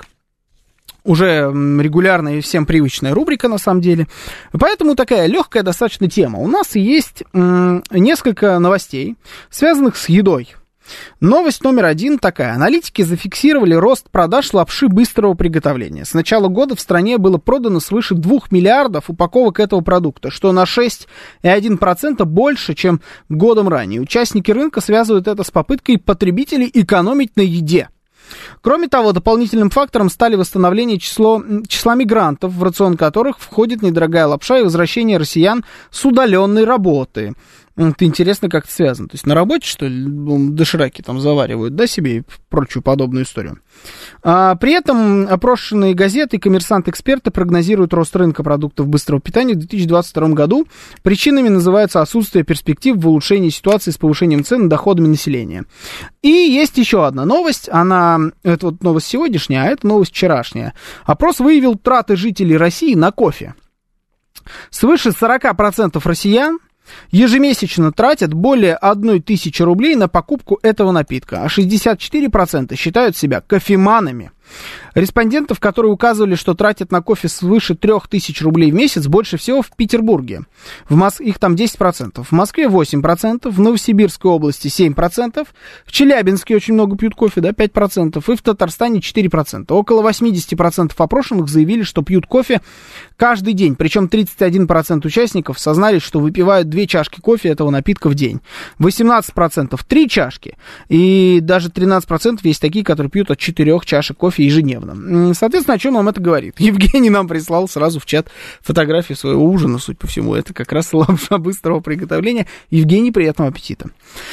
Уже регулярная и всем привычная рубрика, на самом деле. Поэтому такая легкая достаточно тема. У нас есть несколько новостей, связанных с едой. Новость номер 1 такая. Аналитики зафиксировали рост продаж лапши быстрого приготовления. С начала года в стране было продано свыше 2 миллиардов упаковок этого продукта, что на 6,1% больше, чем годом ранее. Участники рынка связывают это с попыткой потребителей экономить на еде. Кроме того, дополнительным фактором стали восстановление числа мигрантов, в рацион которых входит недорогая лапша и возвращение россиян с удаленной работы. Это интересно, как это связано. То есть на работе, что ли, дошираки там заваривают, да, себе и прочую подобную историю. При этом опрошенные газеты и коммерсант-эксперты прогнозируют рост рынка продуктов быстрого питания в 2022 году. Причинами называются отсутствие перспектив в улучшении ситуации с повышением цен и доходами населения. И есть еще одна новость. Это вот новость сегодняшняя, а это новость вчерашняя. Опрос выявил траты жителей России на кофе. Свыше 40% россиян ежемесячно тратят более 1000 рублей на покупку этого напитка, а 64% считают себя кофеманами. Респондентов, которые указывали, что тратят на кофе свыше 3000 рублей в месяц, больше всего в Петербурге. Их там 10%. В Москве 8%, в Новосибирской области 7%, в Челябинске очень много пьют кофе, да, 5%, и в Татарстане 4%. Около 80% опрошенных заявили, что пьют кофе каждый день, причем 31% участников сознались, что выпивают 2 чашки кофе этого напитка в день. 18% 3 чашки, и даже 13% есть такие, которые пьют от 4 чашек кофе ежедневно. Соответственно, о чем нам это говорит? Евгений нам прислал сразу в чат фотографию своего ужина, судя по всему. Это как раз лапша быстрого приготовления. Евгений, приятного аппетита.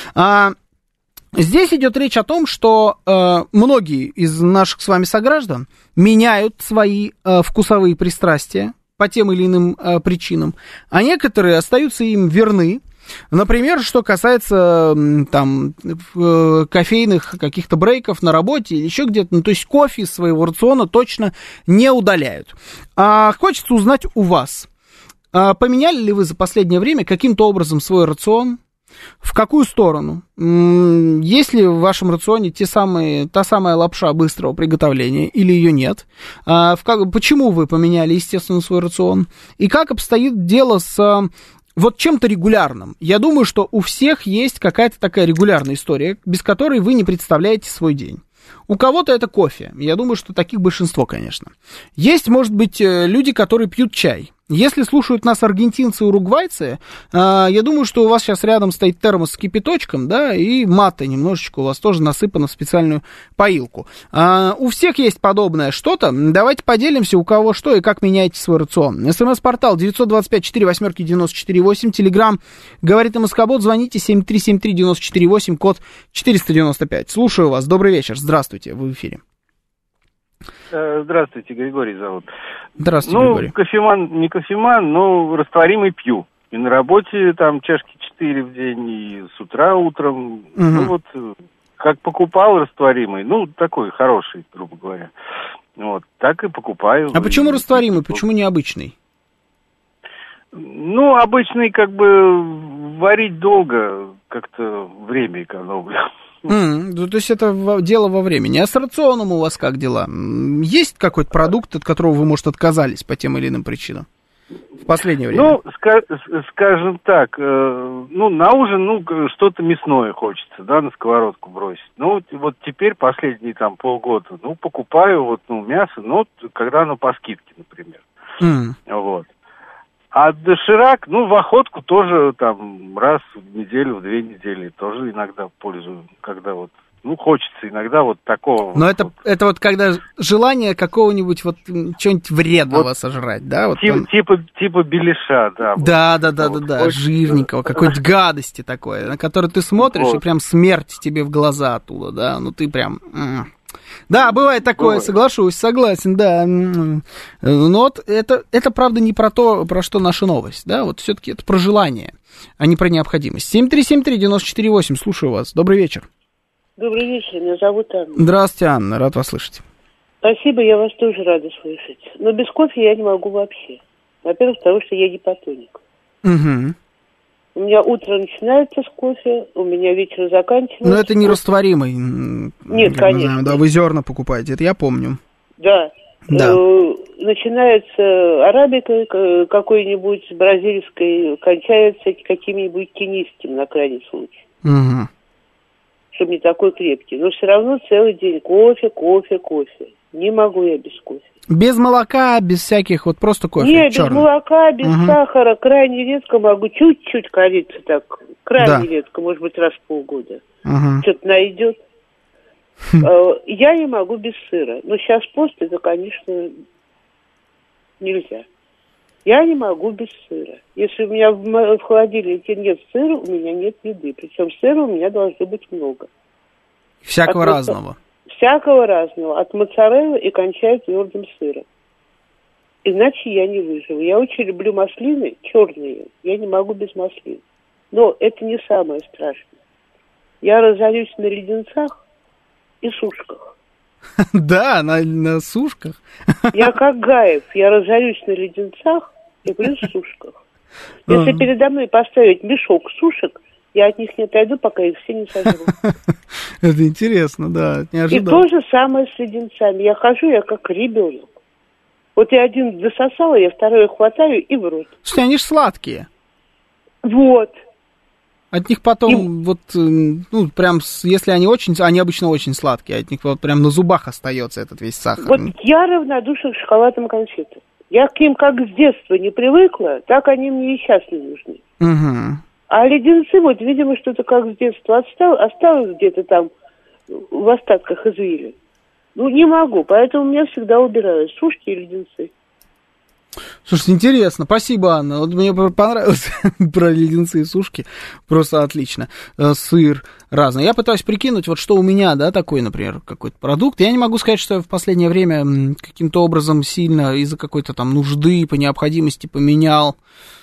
Здесь идет речь о том, что многие из наших с вами сограждан меняют свои вкусовые пристрастия по тем или иным причинам, а некоторые остаются им верны. Например, что касается там кофейных каких-то брейков на работе или еще где-то, ну, то есть кофе из своего рациона точно не удаляют. Хочется узнать у вас, поменяли ли вы за последнее время каким-то образом свой рацион? В какую сторону? Есть ли в вашем рационе та самая лапша быстрого приготовления или ее нет? Почему вы поменяли, естественно, свой рацион? И как обстоит дело с вот чем-то регулярным? Я думаю, что у всех есть какая-то такая регулярная история, без которой вы не представляете свой день. У кого-то это кофе. Я думаю, что таких большинство, конечно. Есть, может быть, люди, которые пьют чай. Если слушают нас аргентинцы и уругвайцы, я думаю, что у вас сейчас рядом стоит термос с кипяточком, да, и маты немножечко у вас тоже насыпано в специальную поилку. У всех есть подобное что-то. Давайте поделимся, у кого что и как меняете свой рацион. СМС-портал 925-48-94-8, Телеграм говорит МСК-бот, звоните 7373-94-8, код 495. Слушаю вас, добрый вечер, здравствуйте, вы в эфире.
Здравствуйте, Григорий зовут.
Здравствуйте, Григорий.
Кофеман, не кофеман, но растворимый пью. И на работе там чашки 4 в день, и с утра утром. Угу. Ну вот, как покупал растворимый, ну, такой хороший, грубо говоря. Вот, так и покупаю.
А почему растворимый, почему необычный?
Ну, обычный, как бы, варить долго, как-то время экономлю.
Ну, то есть это дело во времени. А с рационом у вас как дела? Есть какой-то продукт, от которого вы, может, отказались по тем или иным причинам в последнее время?
Ну, скажем так, ну, на ужин, что-то мясное хочется, да, на сковородку бросить. Ну, вот теперь последние там полгода, покупаю мясо, когда оно по скидке, например. Вот. А доширак, в охотку тоже там раз в неделю, в 2 недели тоже иногда пользую, когда хочется иногда такого.
Но это когда желание какого-нибудь чего-нибудь вредного сожрать, да?
Типа беляша, да.
Да, жирненького, какой-нибудь гадости такой, на который ты смотришь, и прям смерть тебе в глаза оттуда, да, ты прям... Да, бывает такое, соглашусь, согласен, да. Но это правда не про то, про что наша новость, да, все-таки это про желание, а не про необходимость. 7373948, слушаю вас, добрый вечер.
Добрый вечер, меня зовут Анна.
Здравствуйте, Анна, рад вас слышать.
Спасибо, я вас тоже рада слышать. Но без кофе я не могу вообще. Во-первых, потому что я гипотоник.
Угу.
У меня утро начинается с кофе, у меня вечер заканчивается.
Но это нерастворимый.
Нет, конечно.
Да, вы зерна покупаете, это я помню.
Да. Начинается арабика какой-нибудь бразильской, кончается каким-нибудь тенистым на крайний случай.
Угу.
Чтобы не такой крепкий. Но все равно целый день кофе. Не могу я без кофе.
Без молока, без всяких, просто кофе?
Нет, без молока, без сахара. Крайне редко могу. Чуть-чуть корицы так. Крайне редко, может быть, раз в полгода. Что-то найдет. Я не могу без сыра. Но сейчас пост, это, конечно, нельзя. Я не могу без сыра. Если у меня в холодильнике нет сыра, у меня нет еды. Причем сыра у меня должно быть много.
Всякого разного.
Всякого разного. От моцареллы и кончая твердым сыром. Иначе я не выживу. Я очень люблю маслины черные. Я не могу без маслин. Но это не самое страшное. Я разорюсь на леденцах и сушках.
Да, на сушках.
Я как Гаев. Я разорюсь на леденцах и плюс в сушках. Если передо мной поставить мешок сушек, я от них не отойду, пока их все не сожру.
Это интересно, да, не ожидал.
И то же самое с леденцами. Я хожу, я как ребенок. Вот я один засосала, я второй хватаю и в рот.
Слушай, они же сладкие.
Вот.
От них потом прям, если они обычно очень сладкие, от них прям на зубах остается этот весь сахар.
Вот я равнодушна к шоколадным конфетам. Я к ним как с детства не привыкла, так они мне и сейчас не нужны.
Угу.
А леденцы, видимо, что-то как с детства осталось где-то там в остатках извилин. Не могу, поэтому меня всегда убирают сушки и леденцы.
Слушайте, интересно, спасибо, Анна. Мне понравилось про леденцы и сушки, просто отлично. Сыр разный. Я пытаюсь прикинуть, что у меня, да, такой, например, какой-то продукт. Я не могу сказать, что я в последнее время каким-то образом сильно из-за какой-то там нужды, по необходимости поменял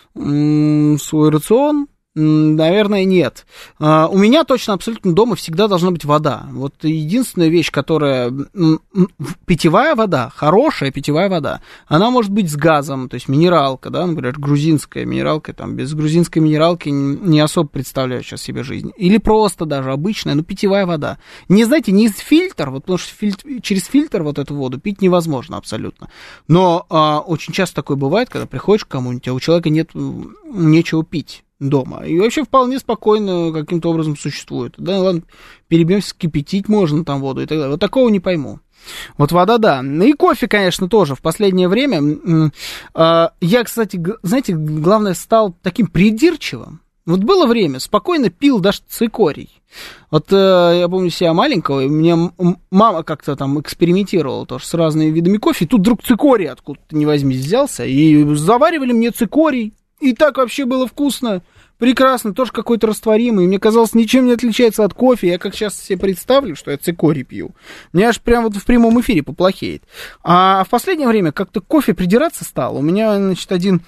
свой рацион. Наверное, нет. У меня точно абсолютно дома всегда должна быть вода. Вот единственная вещь, которая... Питьевая вода, хорошая питьевая вода, она может быть с газом, то есть минералка, да, например, грузинская минералка, там, без грузинской минералки не особо представляю сейчас себе жизнь. Или просто даже обычная, питьевая вода. Не, знаете, не из фильтра, потому что через фильтр эту воду пить невозможно абсолютно. Но очень часто такое бывает, когда приходишь к кому-нибудь, а у человека нет нечего пить дома. И вообще вполне спокойно каким-то образом существует. Да, ладно, перебьемся, кипятить можно там воду и так далее. Такого не пойму. Вода, да. И кофе, конечно, тоже. В последнее время я, кстати, знаете, главное, стал таким придирчивым. Было время, спокойно пил даже цикорий. Я помню себя маленького, и мне мама как-то там экспериментировала тоже с разными видами кофе, и тут вдруг цикорий откуда-то не возьмись взялся, и заваривали мне цикорий. И так вообще было вкусно, прекрасно, тоже какой-то растворимый. Мне казалось, ничем не отличается от кофе. Я как сейчас себе представлю, что я цикорий пью. Мне аж прям в прямом эфире поплохеет. А в последнее время как-то к кофе придираться стал. У меня, один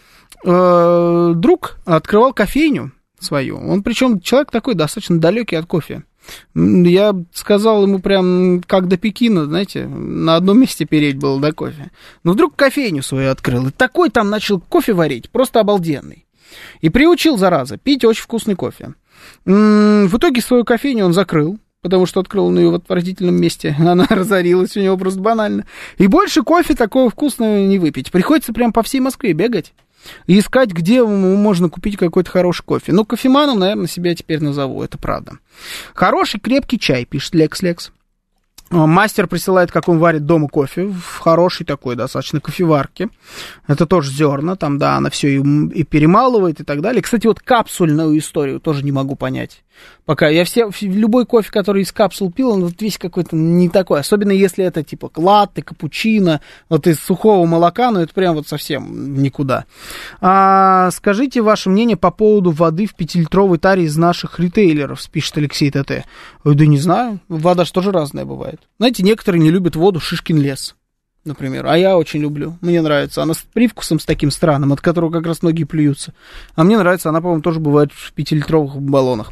друг открывал кофейню свою. Он причем человек такой достаточно далекий от кофе. Я сказал ему прям, как до Пекина, знаете, на одном месте переть было до кофе. Но вдруг кофейню свою открыл, и такой там начал кофе варить, просто обалденный. И приучил, зараза, пить очень вкусный кофе. В итоге свою кофейню он закрыл, потому что открыл он ее в отвратительном месте. Она разорилась у него просто банально. И больше кофе такого вкусного не выпить. Приходится прям по всей Москве бегать и искать, где можно купить какой-то хороший кофе. Ну, кофеманом, наверное, себя теперь назову, это правда. Хороший крепкий чай, пишет Лекс. Мастер присылает, как он варит дома кофе, в хорошей такой достаточно кофеварке. Это тоже зерна, там, да, она все и перемалывает и так далее. Кстати, вот капсульную историю тоже не могу понять. Пока я любой кофе, который из капсул пил, он вот весь какой-то не такой. Особенно если это типа латте, капучино, вот из сухого молока, ну это прям вот совсем никуда. Скажите ваше мнение по поводу воды в 5-литровой таре из наших ритейлеров, пишет Алексей ТТ. Да не знаю, вода же тоже разная бывает. Знаете, некоторые не любят воду Шишкин лес, например, а я очень люблю, мне нравится. Она с привкусом с таким странным, от которого как раз многие плюются. А мне нравится, она, по-моему, тоже бывает в 5-литровых баллонах.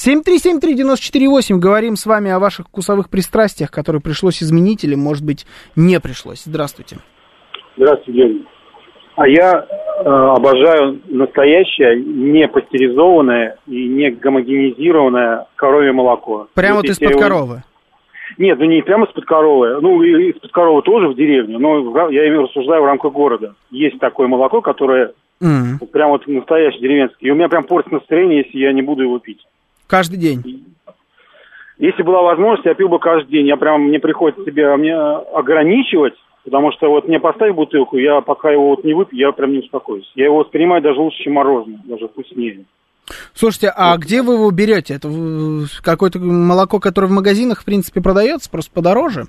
7373948, говорим с вами о ваших вкусовых пристрастиях, которые пришлось изменить или, может быть, не пришлось. Здравствуйте.
Здравствуйте, Георгий. А я обожаю настоящее, не пастеризованное и не гомогенизированное коровье молоко.
Прямо вот из-под коровы?
Нет, ну не прямо из-под коровы. Ну, из-под коровы тоже в деревню, но я именно рассуждаю в рамках города. Есть такое молоко, которое вот прям вот настоящее деревенское. И у меня прям портит настроение, если я не буду его пить.
Каждый день?
Если была возможность, я пил бы каждый день. Мне приходится себя ограничивать, потому что вот мне поставь бутылку, я пока его вот не выпью, я прям не успокоюсь. Я его воспринимаю даже лучше, чем мороженое, даже вкуснее.
Слушайте, а где вы его берете? Это какое-то молоко, которое в магазинах, в принципе, продается, просто подороже?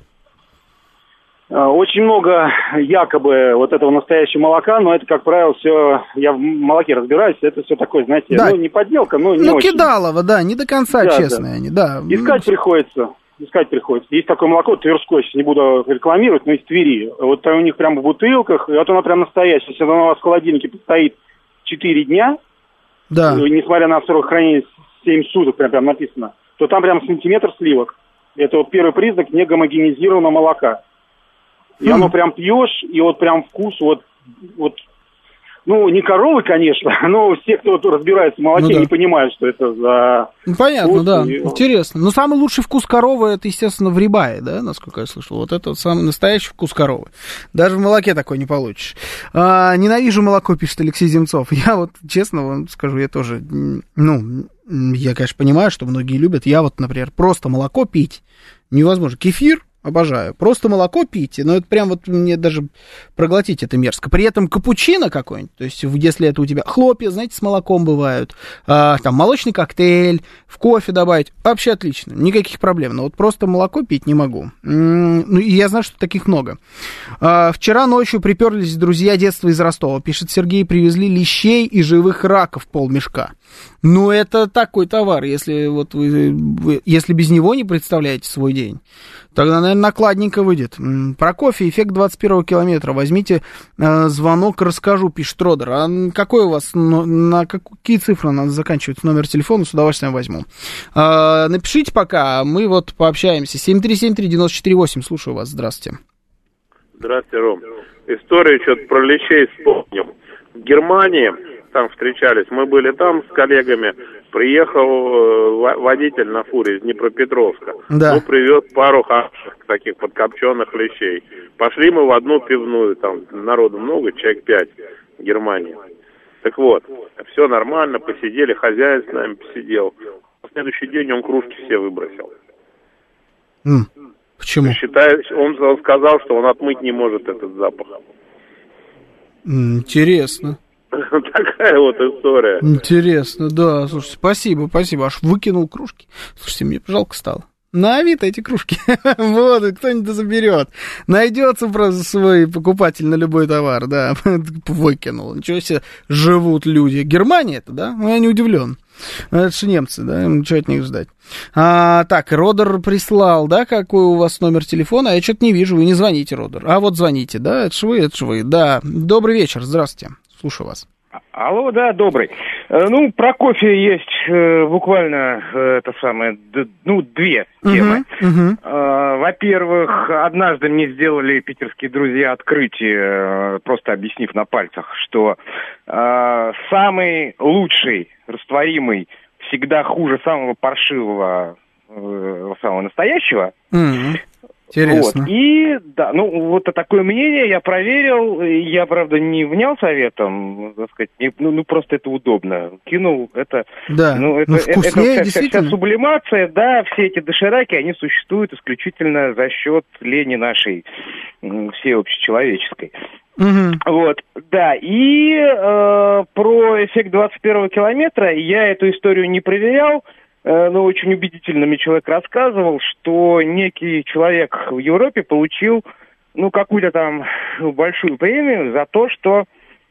Очень много якобы вот этого настоящего молока, но это, как правило, все, я в молоке разбираюсь, это все такое, знаете, да. Ну, не подделка, но не очень.
Кидалово, да, не до конца честные они, да.
Искать приходится. Есть такое молоко Тверское, сейчас не буду рекламировать, но из Твери. Вот у них прямо в бутылках, и вот оно прям настоящее. Если оно у вас в холодильнике постоит 4 дня,
да.
Несмотря на срок хранения 7 суток, прям написано, то там прям сантиметр сливок. Это вот первый признак негомогенизированного молока. И оно прям пьешь, и вот прям вкус вот, ну, не коровы, конечно, но все, кто разбирается в молоке, не понимают, что это за...
Ну, понятно, вкус, да, интересно. Но самый лучший вкус коровы, это, естественно, в рибае, да, насколько я слышал. Вот это вот самый настоящий вкус коровы. Даже в молоке такой не получишь. Ненавижу молоко, пишет Алексей Земцов. Я вот, честно вам скажу, я тоже, я, конечно, понимаю, что многие любят. Я вот, например, просто молоко пить невозможно. Кефир обожаю. Просто молоко пить, но это прям вот мне даже проглотить это мерзко. При этом капучино какой-нибудь, то есть если это у тебя хлопья, знаете, с молоком бывают, там молочный коктейль, в кофе добавить, вообще отлично, никаких проблем. Но вот просто молоко пить не могу. Ну, и я знаю, что таких много. Вчера ночью приперлись друзья детства из Ростова, пишет Сергей, привезли лещей и живых раков полмешка. Ну, это такой товар, если вот вы если без него не представляете свой день, тогда, наверное, накладненько выйдет. Про кофе, эффект 21-го километра. Возьмите звонок, расскажу, пишет Родер. А какой у вас, на какие цифры надо заканчивать номер телефона, с удовольствием возьму. Напишите пока, мы вот пообщаемся. 7373948, слушаю вас, здравствуйте.
Здравствуйте, Ром. Историю что-то про лещей вспомнил. В Германии, там встречались, мы были там с коллегами, приехал водитель на фуре из Днепропетровска.
Да.
Ну, привез пару хороших таких подкопченых лещей. Пошли мы в одну пивную, там народу много, человек 5 в Германии. Так вот, все нормально, посидели, хозяин с нами посидел. На следующий день он кружки все выбросил.
Почему?
Он сказал, что он отмыть не может этот запах.
Интересно.
Такая вот история.
Интересно, да. Слушайте, спасибо. Аж выкинул кружки. Слушайте, мне жалко стало. На Авито эти кружки. Вот, кто-нибудь заберет. Найдется просто свой покупатель на любой товар, да. Выкинул. Ничего себе, живут люди. Германия это, да? Ну, я не удивлен. Это же немцы, да? Ничего от них ждать. Так, Родер прислал, да, какой у вас номер телефона? Я что-то не вижу, вы не звоните, Родер. А вот звоните, да? Это ж вы. Да. Добрый вечер, здравствуйте. Слушаю вас.
Алло, да, добрый. Ну, про кофе есть буквально две темы. Во-первых, однажды мне сделали питерские друзья открытие, просто объяснив на пальцах, что самый лучший растворимый всегда хуже самого паршивого, самого настоящего.
Интересно.
Вот. И, да, вот такое мнение я проверил. Я, правда, не внял советом, так сказать, просто это удобно. Кинул, это...
Да,
это вся сублимация, да, все эти дошираки, они существуют исключительно за счет лени нашей, всей общечеловеческой. Вот, да, и про эффект 21-го километра я эту историю не проверял. Но очень убедительно мне человек рассказывал, что некий человек в Европе получил, какую-то там большую премию за то, что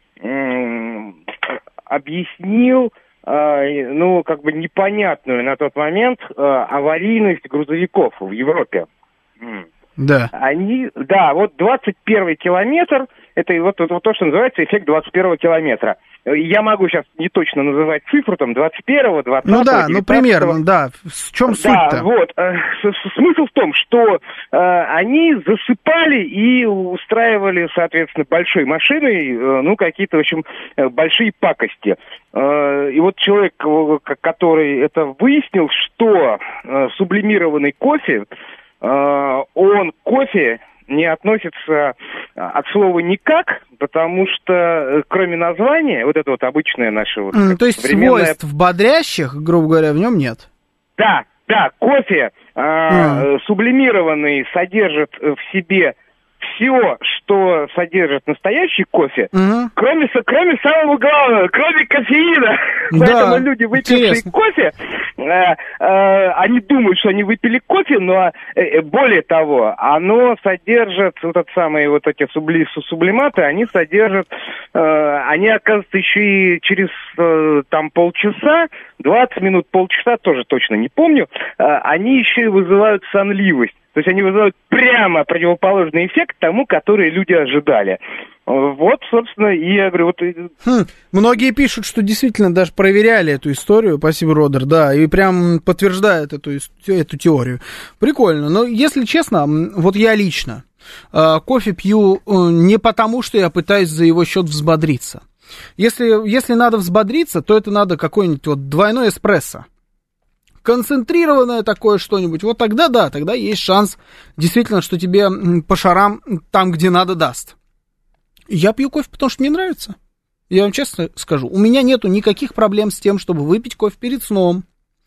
объяснил, непонятную на тот момент аварийность грузовиков в Европе.
Да.
Вот 21-й километр, это вот то, что называется эффект 21-го километра. Я могу сейчас не точно называть цифру, 21-го, 20-го, 19-го.
Примерно, да. В чем суть-то?
Да, вот. Смысл в том, что они засыпали и устраивали, соответственно, большой машиной, какие-то, в общем, большие пакости. И вот человек, который это выяснил, что сублимированный кофе, он кофе не относится от слова никак, потому что кроме названия, вот это вот обычное наше...
то есть свойств бодрящих, грубо говоря, в нем нет?
Да, кофе сублимированный содержит в себе все, что содержит настоящий кофе, кроме самого главного, кроме кофеина.
Да,
поэтому люди, выпившие кофе, они думают, что они выпили кофе, но более того, оно содержит эти сублиматы, они содержат, они, оказывается, еще и через полчаса, 20 минут, полчаса, тоже точно не помню, они еще и вызывают сонливость. То есть они вызывают прямо противоположный эффект тому, который люди ожидали. Вот, собственно, и я говорю...
Многие пишут, что действительно даже проверяли эту историю, спасибо, Родер, да, и прям подтверждают эту теорию. Прикольно, но если честно, вот я лично кофе пью не потому, что я пытаюсь за его счет взбодриться. Если надо взбодриться, то это надо какой-нибудь двойной эспрессо. Концентрированное такое что-нибудь, вот тогда да, тогда есть шанс действительно, что тебе по шарам там, где надо, даст. Я пью кофе, потому что мне нравится. Я вам честно скажу, у меня нету никаких проблем с тем, чтобы выпить кофе перед сном.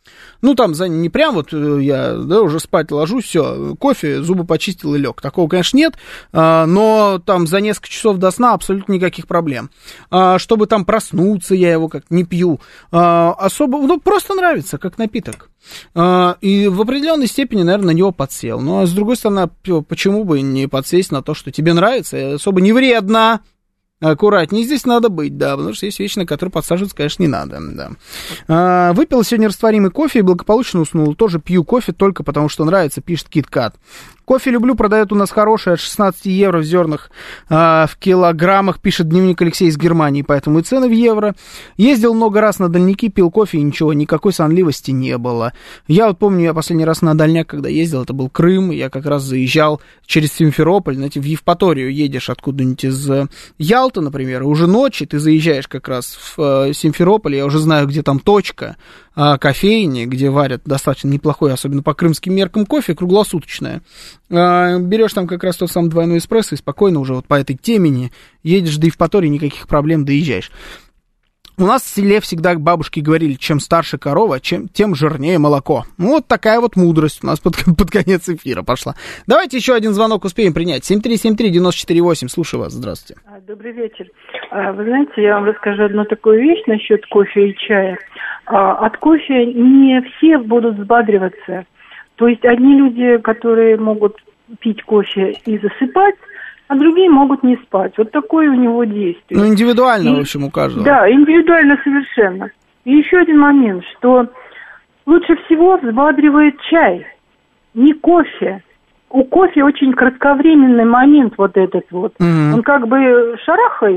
Не прям я уже спать ложусь, все, кофе, зубы почистил и лег. Такого, конечно, нет, но за несколько часов до сна абсолютно никаких проблем. Чтобы проснуться, я его как не пью. Особо, просто нравится, как напиток. И в определенной степени, наверное, на него подсел. Но, с другой стороны, почему бы не подсесть на то, что тебе нравится, особо не вредно. Аккуратнее здесь надо быть, да, потому что есть вещи, на которые подсаживаться, конечно, не надо, да. Выпил сегодня растворимый кофе и благополучно уснул. Тоже пью кофе только потому, что нравится, пишет KitKat. Кофе люблю, продают у нас хороший, от 16 евро в зернах, в килограммах, пишет дневник Алексей из Германии, поэтому и цены в евро. Ездил много раз на дальники, пил кофе и ничего, никакой сонливости не было. Я помню, я последний раз на дальняк, когда ездил, это был Крым, я как раз заезжал через Симферополь, в Евпаторию едешь откуда-нибудь из Ялты, например, уже ночи, ты заезжаешь как раз в Симферополь, я уже знаю, где там точка, кофейни, где варят достаточно неплохой, особенно по крымским меркам, кофе круглосуточное. Берешь там как раз тот самый двойной эспрессо и спокойно уже по этой темени едешь до Евпатории, никаких проблем, доезжаешь. У нас в селе всегда бабушки говорили, чем старше корова, тем жирнее молоко. Вот такая вот мудрость у нас под конец эфира пошла. Давайте еще один звонок успеем принять. 7373948, слушаю вас, здравствуйте.
Добрый вечер. Вы знаете, я вам расскажу одну такую вещь насчет кофе и чая. От кофе не все будут взбадриваться. То есть одни люди, которые могут пить кофе и засыпать, а другие могут не спать. Вот такое у него действие.
Индивидуально, в общем, у каждого.
Да, индивидуально совершенно. И еще один момент, что лучше всего взбадривает чай, не кофе. У кофе очень кратковременный момент вот этот вот. Он как бы шарахает,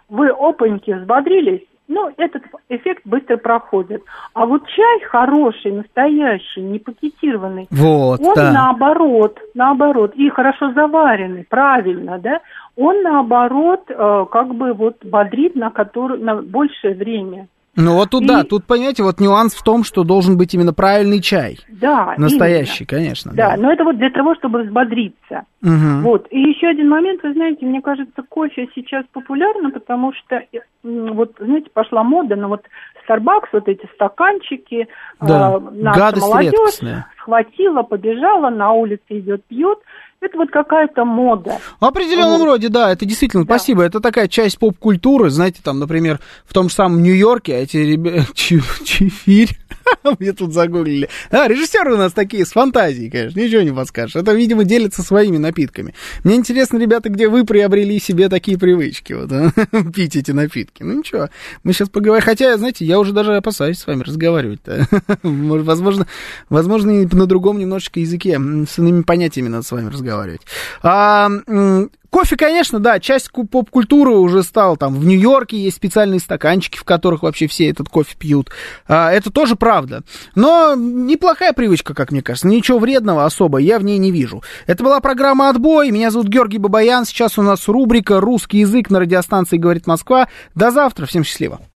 вы опаньки взбодрились, ну, этот эффект быстро проходит. А вот чай хороший, настоящий, не пакетированный,
вот,
он наоборот, и хорошо заваренный, правильно, да, он наоборот как бы вот бодрит на большее время.
Ну вот тут, да, тут, понимаете, вот нюанс в том, что должен быть именно правильный чай.
Да,
настоящий,
именно.
Конечно.
Да, но это вот для того, чтобы взбодриться.
Угу.
Вот. И еще один момент, вы знаете, мне кажется, кофе сейчас популярно, потому что, вот, знаете, пошла мода на вот Starbucks, вот эти стаканчики,
да.
Наша молодежь
редкостная.
Схватила, побежала, на улице идет, пьет. Это вот какая-то мода.
В определенном роде, да, это действительно, спасибо. Это такая часть поп-культуры, знаете, там, например, в том же самом Нью-Йорке, эти ребята, чефирь, мне тут загуглили. Режиссеры у нас такие, с фантазией, конечно, ничего не подскажешь. Это, видимо, делятся своими напитками. Мне интересно, ребята, где вы приобрели себе такие привычки, вот, пить эти напитки. Ну, ничего, мы сейчас поговорим. Хотя, знаете, я уже даже опасаюсь с вами разговаривать-то. Возможно, и на другом немножечко языке, с иными понятиями надо с вами разговаривать. Кофе, конечно, да, часть поп-культуры уже стала, там, в Нью-Йорке есть специальные стаканчики, в которых вообще все этот кофе пьют, это тоже правда, но неплохая привычка, как мне кажется, ничего вредного особо я в ней не вижу. Это была программа «Отбой», меня зовут Георгий Бабаян, сейчас у нас рубрика «Русский язык» на радиостанции «Говорит Москва», до завтра, всем счастливо.